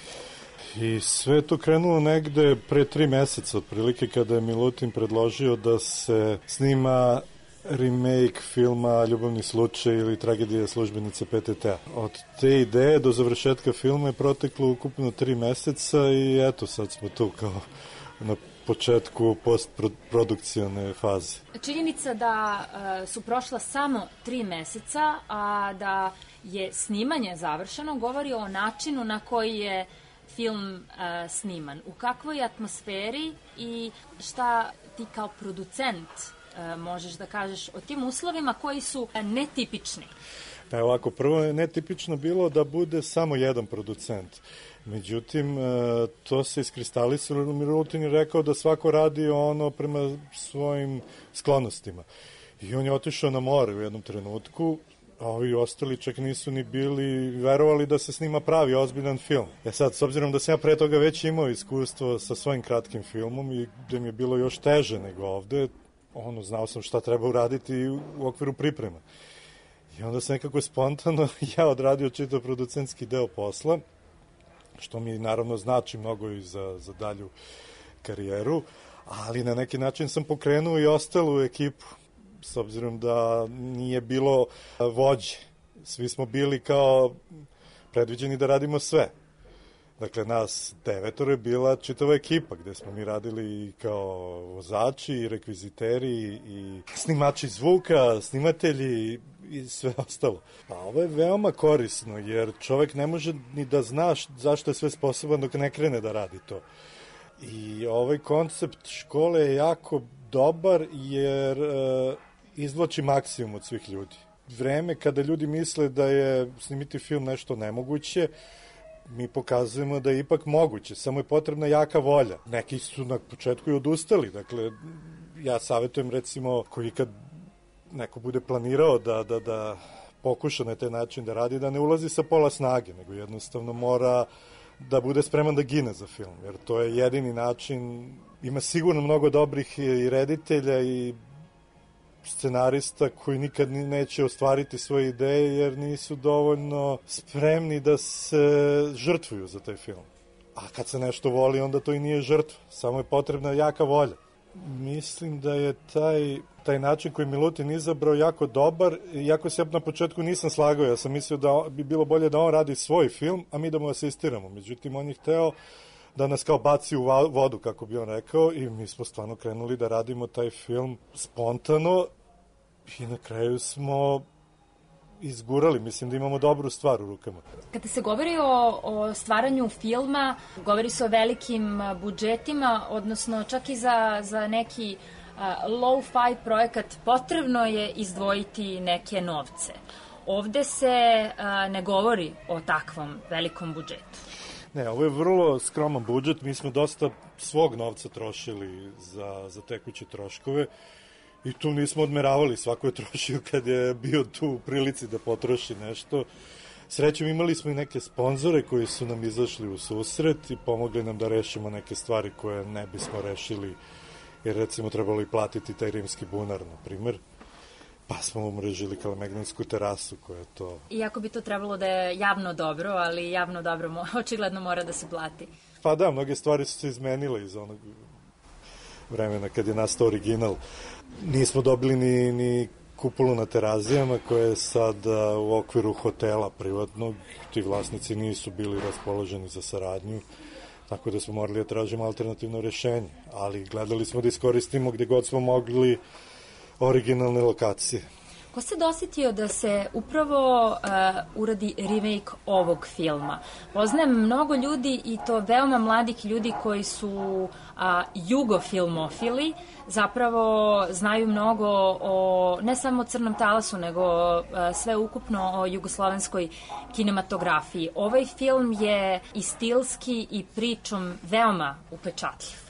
Speaker 15: I sve to krenulo negde pre tri meseca, otprilike kada je Milutin predložio da se snima remake filma Ljubavni slučaj ili tragedija službenice P T T-a. Od te ideje do završetka filma je proteklo ukupno tri meseca i eto sad smo tu kao na početku postprodukcijone faze.
Speaker 14: Činjenica da uh, su prošla samo tri meseca, a da je snimanje završeno, govori o načinu na koji je film uh, sniman. U kakvoj atmosferi i šta ti kao producent uh, možeš da kažeš o tim uslovima koji su netipični?
Speaker 15: Pa ovako, prvo je netipično bilo da bude samo jedan producent. Međutim, to se iskristalisalo, Milutin je rekao da svako radi ono prema svojim sklonostima. I on je otišao na more u jednom trenutku, a ovi ostali čak nisu ni bili verovali da se snima pravi, ozbiljan film. E sad, s obzirom da sam ja pre toga već imao iskustvo sa svojim kratkim filmom i da mi je bilo još teže nego ovde, ono, znao sam šta treba uraditi u okviru priprema. I onda sam nekako spontano ja odradio čitav producentski deo posla, što mi naravno znači mnogo i za, za dalju karijeru, ali na neki način sam pokrenuo i ostalu ekipu, s obzirom da nije bilo vođe. Svi smo bili kao predviđeni da radimo sve. Dakle, nas devetoro je bila čitava ekipa, gde smo mi radili i kao vozači, i rekviziteri, i snimači zvuka, snimatelji i sve ostalo. A ovo je veoma korisno, jer čovek ne može ni da zna zašto je sve sposoban dok ne krene da radi to. I ovaj koncept škole je jako dobar, jer e, izvlači maksimum od svih ljudi. Vreme kada ljudi misle da je snimiti film nešto nemoguće, mi pokazujemo da je ipak moguće, samo je potrebna jaka volja. Neki su na početku i odustali, dakle, ja savjetujem recimo koji kad neko bude planirao da, da, da pokuša na taj način da radi, da ne ulazi sa pola snage, nego jednostavno mora da bude spreman da gine za film, jer to je jedini način. Ima sigurno mnogo dobrih i reditelja i scenarista koji nikad neće ostvariti svoje ideje jer nisu dovoljno spremni da se žrtvuju za taj film. A kad se nešto voli, onda to i nije žrtva. Samo je potrebna jaka volja. Mislim da je taj, taj način koji Milutin izabrao jako dobar, iako se ja na početku nisam slagao, ja sam mislio da bi bilo bolje da on radi svoj film, a mi da mu asistiramo. Međutim, on je hteo da nas kao baci u vodu, kako bi on rekao, i mi smo stvarno krenuli da radimo taj film spontano i na kraju smo izgurali. Mislim da imamo dobru stvar u rukama.
Speaker 14: Kada se govori o, o stvaranju filma, govori se o velikim budžetima, odnosno čak i za, za neki uh, low-fi projekat potrebno je izdvojiti neke novce. Ovde se uh, ne govori o takvom velikom budžetu.
Speaker 15: Ne, ovo je vrlo skroman budžet. Mi smo dosta svog novca trošili za, za tekuće troškove i tu nismo odmeravali, svako je trošio kad je bio tu u prilici da potroši nešto. Srećom, imali smo i neke sponzore koji su nam izašli u susret i pomogli nam da rešimo neke stvari koje ne bismo rešili, jer recimo trebalo i platiti taj rimski bunar, na primer. Pa smo umrežili Kalemegdansku terasu koja je to...
Speaker 14: Iako bi to trebalo da je javno dobro, ali javno dobro mo- očigledno mora da se plati. Pa
Speaker 15: da, mnoge stvari su se izmenile iz onog vremena kad je nastao original. Nismo dobili ni, ni kupolu na Terazijama koja je sad u okviru hotela privatnog. Ti vlasnici nisu bili raspoloženi za saradnju, tako da smo morali da tražimo alternativno rešenje. Ali gledali smo da iskoristimo gde god smo mogli originalne lokacije.
Speaker 14: Ko se dosetio da se upravo uh, uradi remake ovog filma? Poznajem mnogo ljudi i to veoma mladih ljudi koji su uh, jugofilmofili, zapravo znaju mnogo o ne samo o Crnom talasu, nego uh, sve ukupno o jugoslovenskoj kinematografiji. Ovaj film je i stilski i pričom veoma upečatljiv.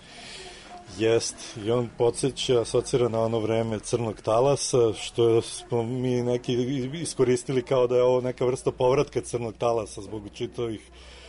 Speaker 15: Jest, i on podsjeća, asocira na ono vreme Crnog talasa, što smo mi neki iskoristili kao da je ovo neka vrsta povratka Crnog talasa zbog čitavih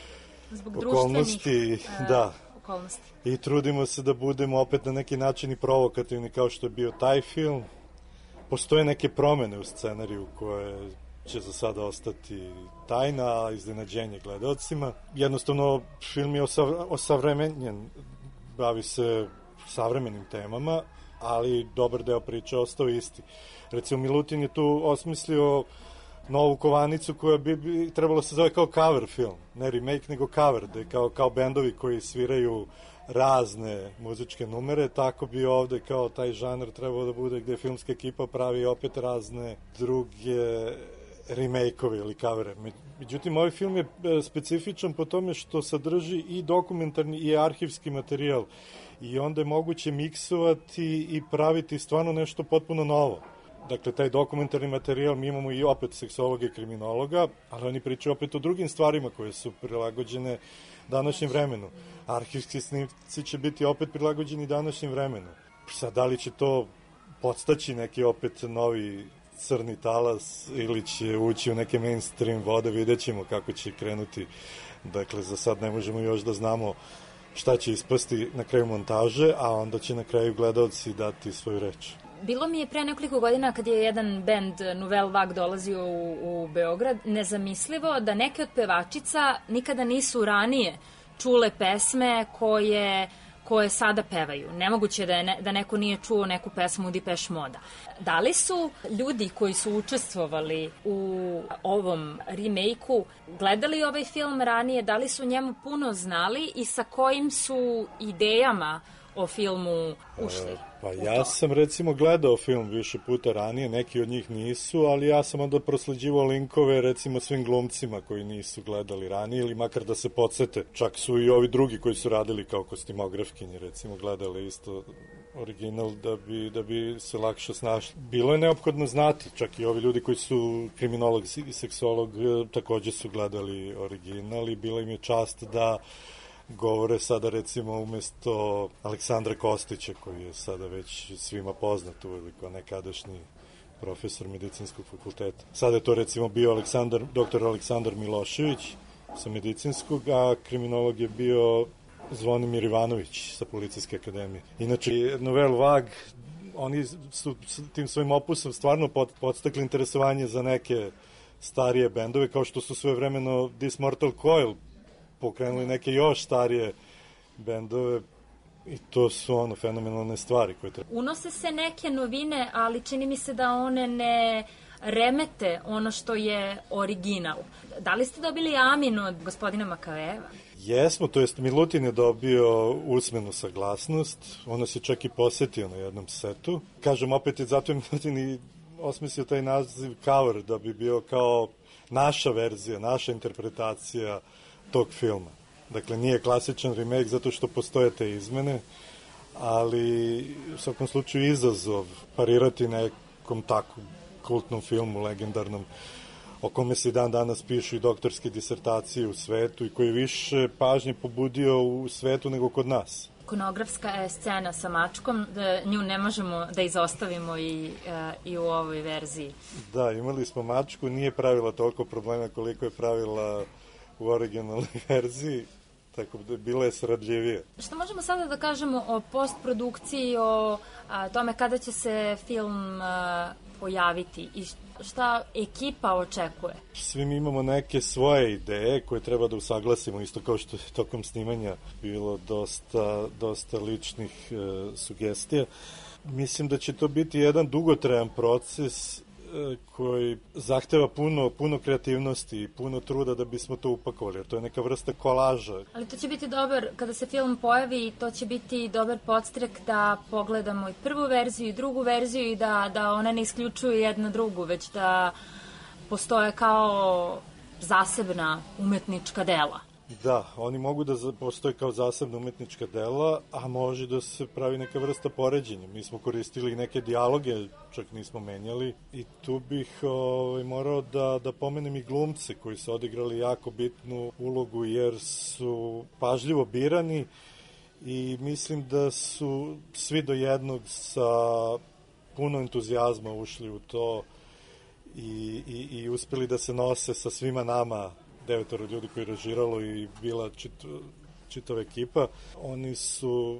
Speaker 14: zbog
Speaker 15: okolnosti.
Speaker 14: Uh,
Speaker 15: da.
Speaker 14: okolnosti.
Speaker 15: I trudimo se da budemo opet na neki način i provokativni kao što je bio taj film. Postoje neke promene u scenariju koje će za sada ostati tajna, iznenađenje gledalcima. Jednostavno, film je osavremenjen, bavi se savremenim temama, ali dobar deo priče ostao isti. Recimo, Milutin je tu osmislio novu kovanicu koja bi, bi trebalo se zove kao cover film, ne remake, nego cover, da je kao, kao bendovi koji sviraju razne muzičke numere, tako bi ovde kao taj žanr trebao da bude gde filmska ekipa pravi opet razne druge remake-ove ili kavere. Međutim, ovaj film je specifičan po tome što sadrži i dokumentarni i arhivski materijal i onda je moguće miksovati i praviti stvarno nešto potpuno novo. Dakle, taj dokumentarni materijal, mi imamo i opet seksologa i kriminologa, ali oni pričaju opet o drugim stvarima koje su prilagođene današnjem vremenu. Arhivski snimci će biti opet prilagođeni današnjem vremenu. Sad, da li će to podstaći neki opet novi Crni talas ili će ući u neke mainstream vode, vidjet ćemo kako će krenuti. Dakle, za sad ne možemo još da znamo šta će ispasti na kraju montaže, a onda će na kraju gledalci dati svoju reč.
Speaker 14: Bilo mi je pre nekoliko godina kad je jedan bend Nouvelle Vague dolazio u, u Beograd nezamislivo da neke od pevačica nikada nisu ranije čule pesme koje koje sada pevaju. Nemoguće je da, je ne, da neko nije čuo neku pesmu Depeche Moda. Da li su ljudi koji su učestvovali u ovom remake-u gledali ovaj film ranije, da li su njemu puno znali i sa kojim su idejama o filmu ušli?
Speaker 15: E, pa ja sam recimo gledao film više puta ranije, neki od njih nisu, ali ja sam onda prosleđivao linkove recimo svim glumcima koji nisu gledali ranije ili makar da se podsete. Čak su i ovi drugi koji su radili kao kostimografkinje recimo gledali isto original da bi, da bi se lakše snašli. Bilo je neophodno znati, čak i ovi ljudi koji su kriminolog i seksolog takođe su gledali original i bila im je čast da govore sada recimo umesto Aleksandra Kostića koji je sada već svima poznat uvijek kao nekadašnji profesor medicinskog fakulteta. Sada je to recimo bio Aleksandar, doktor Aleksandar Milošević sa medicinskog, a kriminolog je bio Zvonimir Ivanović sa Policijske akademije. Inače, Nouvelle Vague, oni su tim svojim opusom stvarno podstakli interesovanje za neke starije bendove, kao što su svojevremeno This Mortal Coil pokrenuli neke još starije bendove i to su ono fenomenalne stvari koje treba.
Speaker 14: Unose se neke novine, ali čini mi se da one ne remete ono što je original. Da li ste dobili amin od gospodina Makaveva?
Speaker 15: Jesmo, to jest Milutin je dobio usmenu saglasnost, on nas je čak i posetio na jednom setu. Kažem, opet je zato je Milutin i osmislio taj naziv cover, da bi bio kao naša verzija, naša interpretacija tog filma. Dakle, nije klasičan remake zato što postoje te izmene, ali u svakom slučaju izazov parirati nekom takvom kultnom filmu, legendarnom, o kome se i dan danas pišu i doktorske disertacije u svetu i koji više pažnje pobudio u svetu nego kod nas.
Speaker 14: Ikonografska je scena sa mačkom, da nju ne možemo da izostavimo i, i u ovoj verziji.
Speaker 15: Da, imali smo mačku, nije pravila toliko problema koliko je pravila u originalnoj verziji, tako da bila je sradljivije.
Speaker 14: Što možemo sada da kažemo o postprodukciji, o a, tome kada će se film a, pojaviti i šta ekipa očekuje?
Speaker 15: Svi mi imamo neke svoje ideje koje treba da usaglasimo, isto kao što je tokom snimanja bilo dosta, dosta ličnih e, sugestija. Mislim da će to biti jedan dugotrajan proces e, koji zahteva puno, puno kreativnosti i puno truda da bismo to upakovali, jer to je neka vrsta kolaža.
Speaker 14: Ali to će biti dobar, kada se film pojavi, to će biti dobar podstrek da pogledamo i prvu verziju i drugu verziju i da, da one ne isključuju jedna drugu, već da postoje kao zasebna umetnička dela.
Speaker 15: Da, oni mogu da postoje kao zasebna umetnička dela, a može da se pravi neka vrsta poređenja. Mi smo koristili neke dijaloge, čak nismo menjali, i tu bih ovaj, morao da, da pomenem i glumce koji su odigrali jako bitnu ulogu, jer su pažljivo birani i mislim da su svi do jednog sa puno entuzijazma ušli u to i, i, i uspeli da se nose sa svima nama, devetoro ljudi koji je režiralo i bila čit, čitava ekipa. Oni su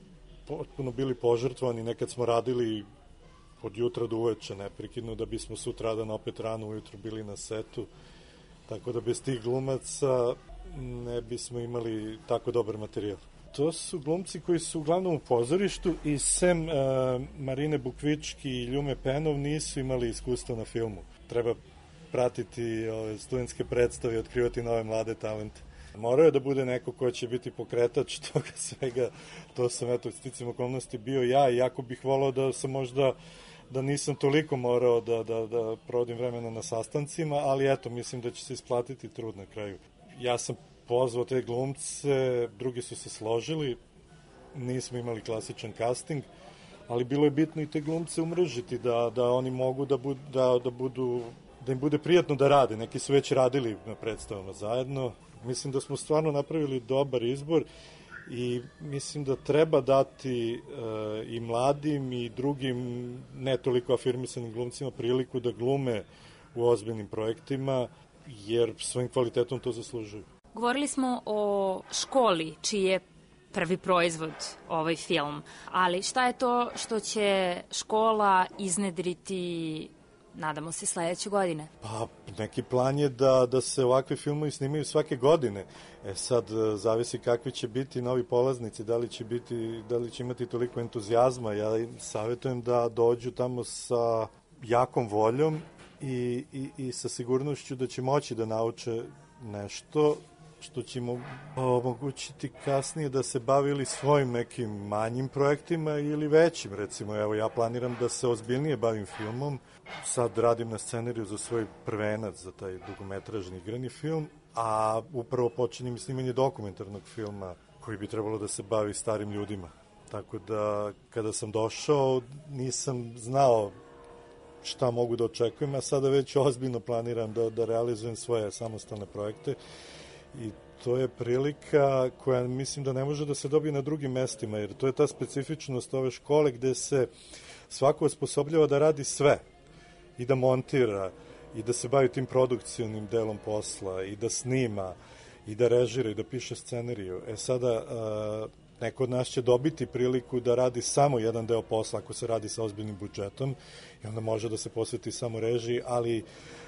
Speaker 15: potpuno bili požrtvovani, nekad smo radili od jutra do uveče neprekidno, da bismo sutradan opet rano ujutro bili na setu, tako da bez tih glumaca ne bismo imali tako dobar materijal. To su glumci koji su uglavnom u pozorištu i sem uh, Marine Bukvički i Ljume Penov nisu imali iskustva na filmu. Treba pratiti ove studentske predstave i otkrivati nove mlade talente. Morao je da bude neko ko će biti pokretač toga svega. To sam, eto, sticam okolnosti bio ja i jako bih volao da sam možda, da nisam toliko morao da, da, da provodim vremena na sastancima, ali eto, mislim da će se isplatiti trud na kraju. Ja sam pozvao te glumce, drugi su se složili, nismo imali klasičan casting, ali bilo je bitno i te glumce umrežiti, da, da oni mogu da, bud, da, da budu da im bude prijatno da rade. Neki su već radili na predstavama zajedno. Mislim da smo stvarno napravili dobar izbor i mislim da treba dati e, i mladim i drugim ne toliko afirmisanim glumcima priliku da glume u ozbiljnim projektima, jer svojim kvalitetom to zaslužuju.
Speaker 14: Govorili smo o školi, čiji je prvi proizvod ovaj film, ali šta je to što će škola iznedriti, nadamo se, sledeće godine?
Speaker 15: Pa, neki plan je da, da se ovakvi filmovi snimaju svake godine. E sad, zavisi kakvi će biti novi polaznici, da li će, biti, da li će imati toliko entuzijazma. Ja im savjetujem da dođu tamo sa jakom voljom i, i, i sa sigurnošću da će moći da nauče nešto što će im omogućiti kasnije da se bavili svojim nekim manjim projektima ili većim. Recimo, evo, ja planiram da se ozbiljnije bavim filmom. Sad radim na scenariju za svoj prvenac, za taj dugometražni igrani film, a upravo počinjem snimanje dokumentarnog filma koji bi trebalo da se bavi starim ljudima. Tako da, kada sam došao, nisam znao šta mogu da očekujem, a sada već ozbiljno planiram da, da realizujem svoje samostalne projekte. I to je prilika koja mislim da ne može da se dobije na drugim mestima, jer to je ta specifičnost ove škole gde se svako osposobljava da radi sve i da montira i da se bavi tim produkcionim delom posla i da snima i da režira i da piše scenariju. E sada, neko od nas će dobiti priliku da radi samo jedan deo posla ako se radi sa ozbiljnim budžetom i onda može da se posveti samo režiji, ali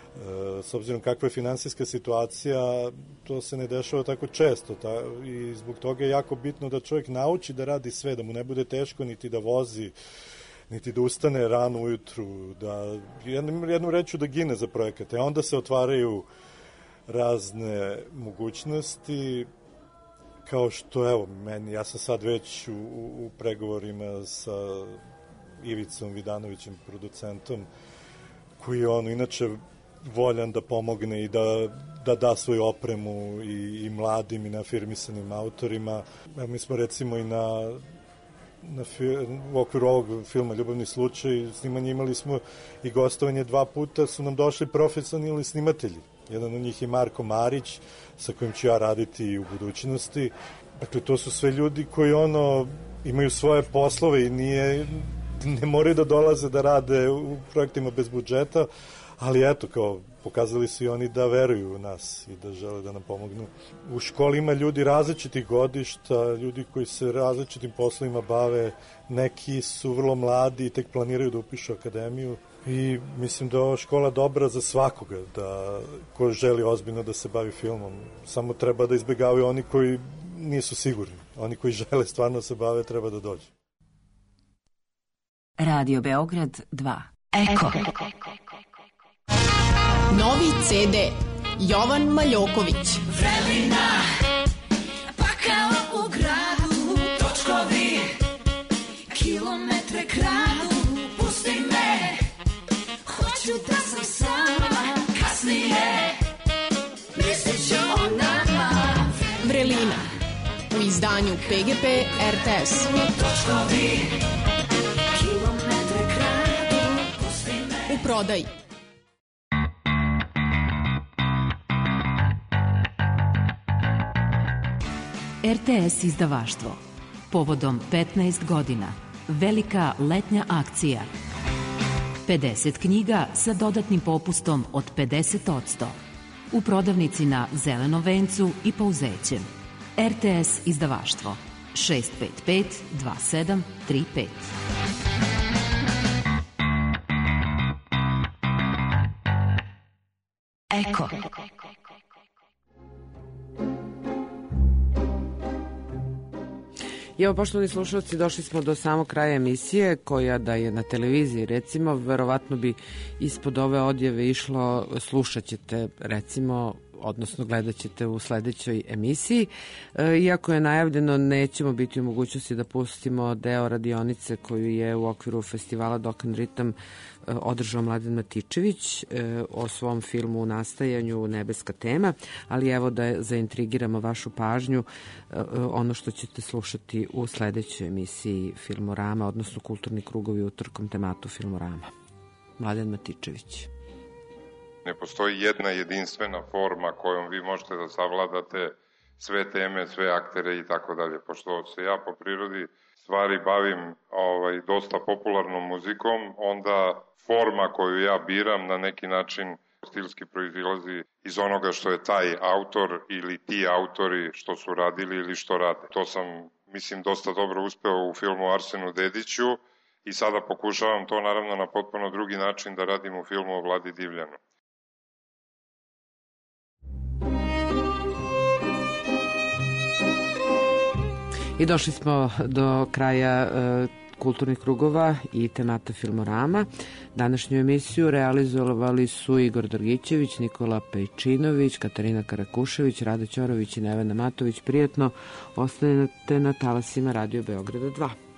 Speaker 15: s obzirom kakva je finansijska situacija, to se ne dešava tako često ta, i zbog toga je jako bitno da čovjek nauči da radi sve, da mu ne bude teško niti da vozi, niti da ustane rano ujutru, da jednom, jednom reču da gine za projekate, a onda se otvaraju razne mogućnosti kao što, evo, meni, ja sam sad već u, u pregovorima sa Ivicom Vidanovićem, producentom, koji je ono, inače, voljan da pomogne i da, da da svoju opremu i, i mladim i neafirmisanim autorima. Mi smo recimo i na, na u okviru ovog filma Ljubavni slučaj snimanje imali smo i gostovanje dva puta, su nam došli profesionalni snimatelji. Jedan od njih je Marko Marić, sa kojim ću ja raditi i u budućnosti. Dakle, to su sve ljudi koji ono imaju svoje poslove i nije, ne moraju da dolaze da rade u projektima bez budžeta, ali eto, kao, pokazali su i oni da veruju u nas i da žele da nam pomognu. U školi ima ljudi različitih godišta, ljudi koji se različitim poslovima bave, neki su vrlo mladi i tek planiraju da upišu akademiju i mislim da je ova škola dobra za svakoga, da ko želi ozbiljno da se bavi filmom. Samo treba da izbegavaju oni koji nisu sigurni. Oni koji žele stvarno da se bave treba da dođu.
Speaker 4: Radio Beograd dva.
Speaker 21: Eko.
Speaker 20: Novi ce de Jovan Maljoković.
Speaker 21: Vrelina, pa kao u gradu, točkovi, kilometre kradu, pusti me, hoću da sam sama, kasnije, mislit ću o nama.
Speaker 20: Vrelina, u izdanju pe ge pe er te es.
Speaker 21: Točkovi, kilometre kradu, pusti me.
Speaker 20: U prodaji.
Speaker 4: er te es izdavaštvo. Povodom petnaest godina. Velika letnja akcija. pedeset knjiga sa dodatnim popustom od pedeset posto. U prodavnici na Zelenom vencu i Pouzećem. er te es izdavaštvo. šest pet pet dva sedam tri pet.
Speaker 21: Eko.
Speaker 5: I evo, poštovani slušalci, došli smo do samog kraja emisije, koja da je na televiziji, recimo, verovatno bi ispod ove odjave išlo, slušat ćete, recimo, odnosno gledat ćete u sledećoj emisiji. E, iako je najavljeno, nećemo biti u mogućnosti da pustimo deo radionice koju je u okviru festivala Dok and Ritam e, održao Mladen Matičević e, o svom filmu u nastajanju Nebeska tema, ali evo da je, zaintrigiramo vašu pažnju e, ono što ćete slušati u sledećoj emisiji Filmorama, odnosno Kulturni krugovi utorkom tematu Filmorama. Mladen Matičević.
Speaker 16: Ne postoji jedna jedinstvena forma kojom vi možete da savladate sve teme, sve aktere i tako dalje. Pošto se ja po prirodi stvari bavim ovaj, dosta popularnom muzikom, onda forma koju ja biram na neki način stilski proizilazi iz onoga što je taj autor ili ti autori što su radili ili što rade. To sam, mislim, dosta dobro uspeo u filmu Arsenu Dediću i sada pokušavam to naravno na potpuno drugi način da radim u filmu o Vladi Divljanu.
Speaker 5: I došli smo do kraja e, kulturnih krugova i temata Filmorama. Današnju emisiju realizovali su Igor Drgićević, Nikola Pejčinović, Katarina Karakušević, Rada Ćorović i Nevena Matović. Prijatno ostanete na talasima Radio Beograda dva.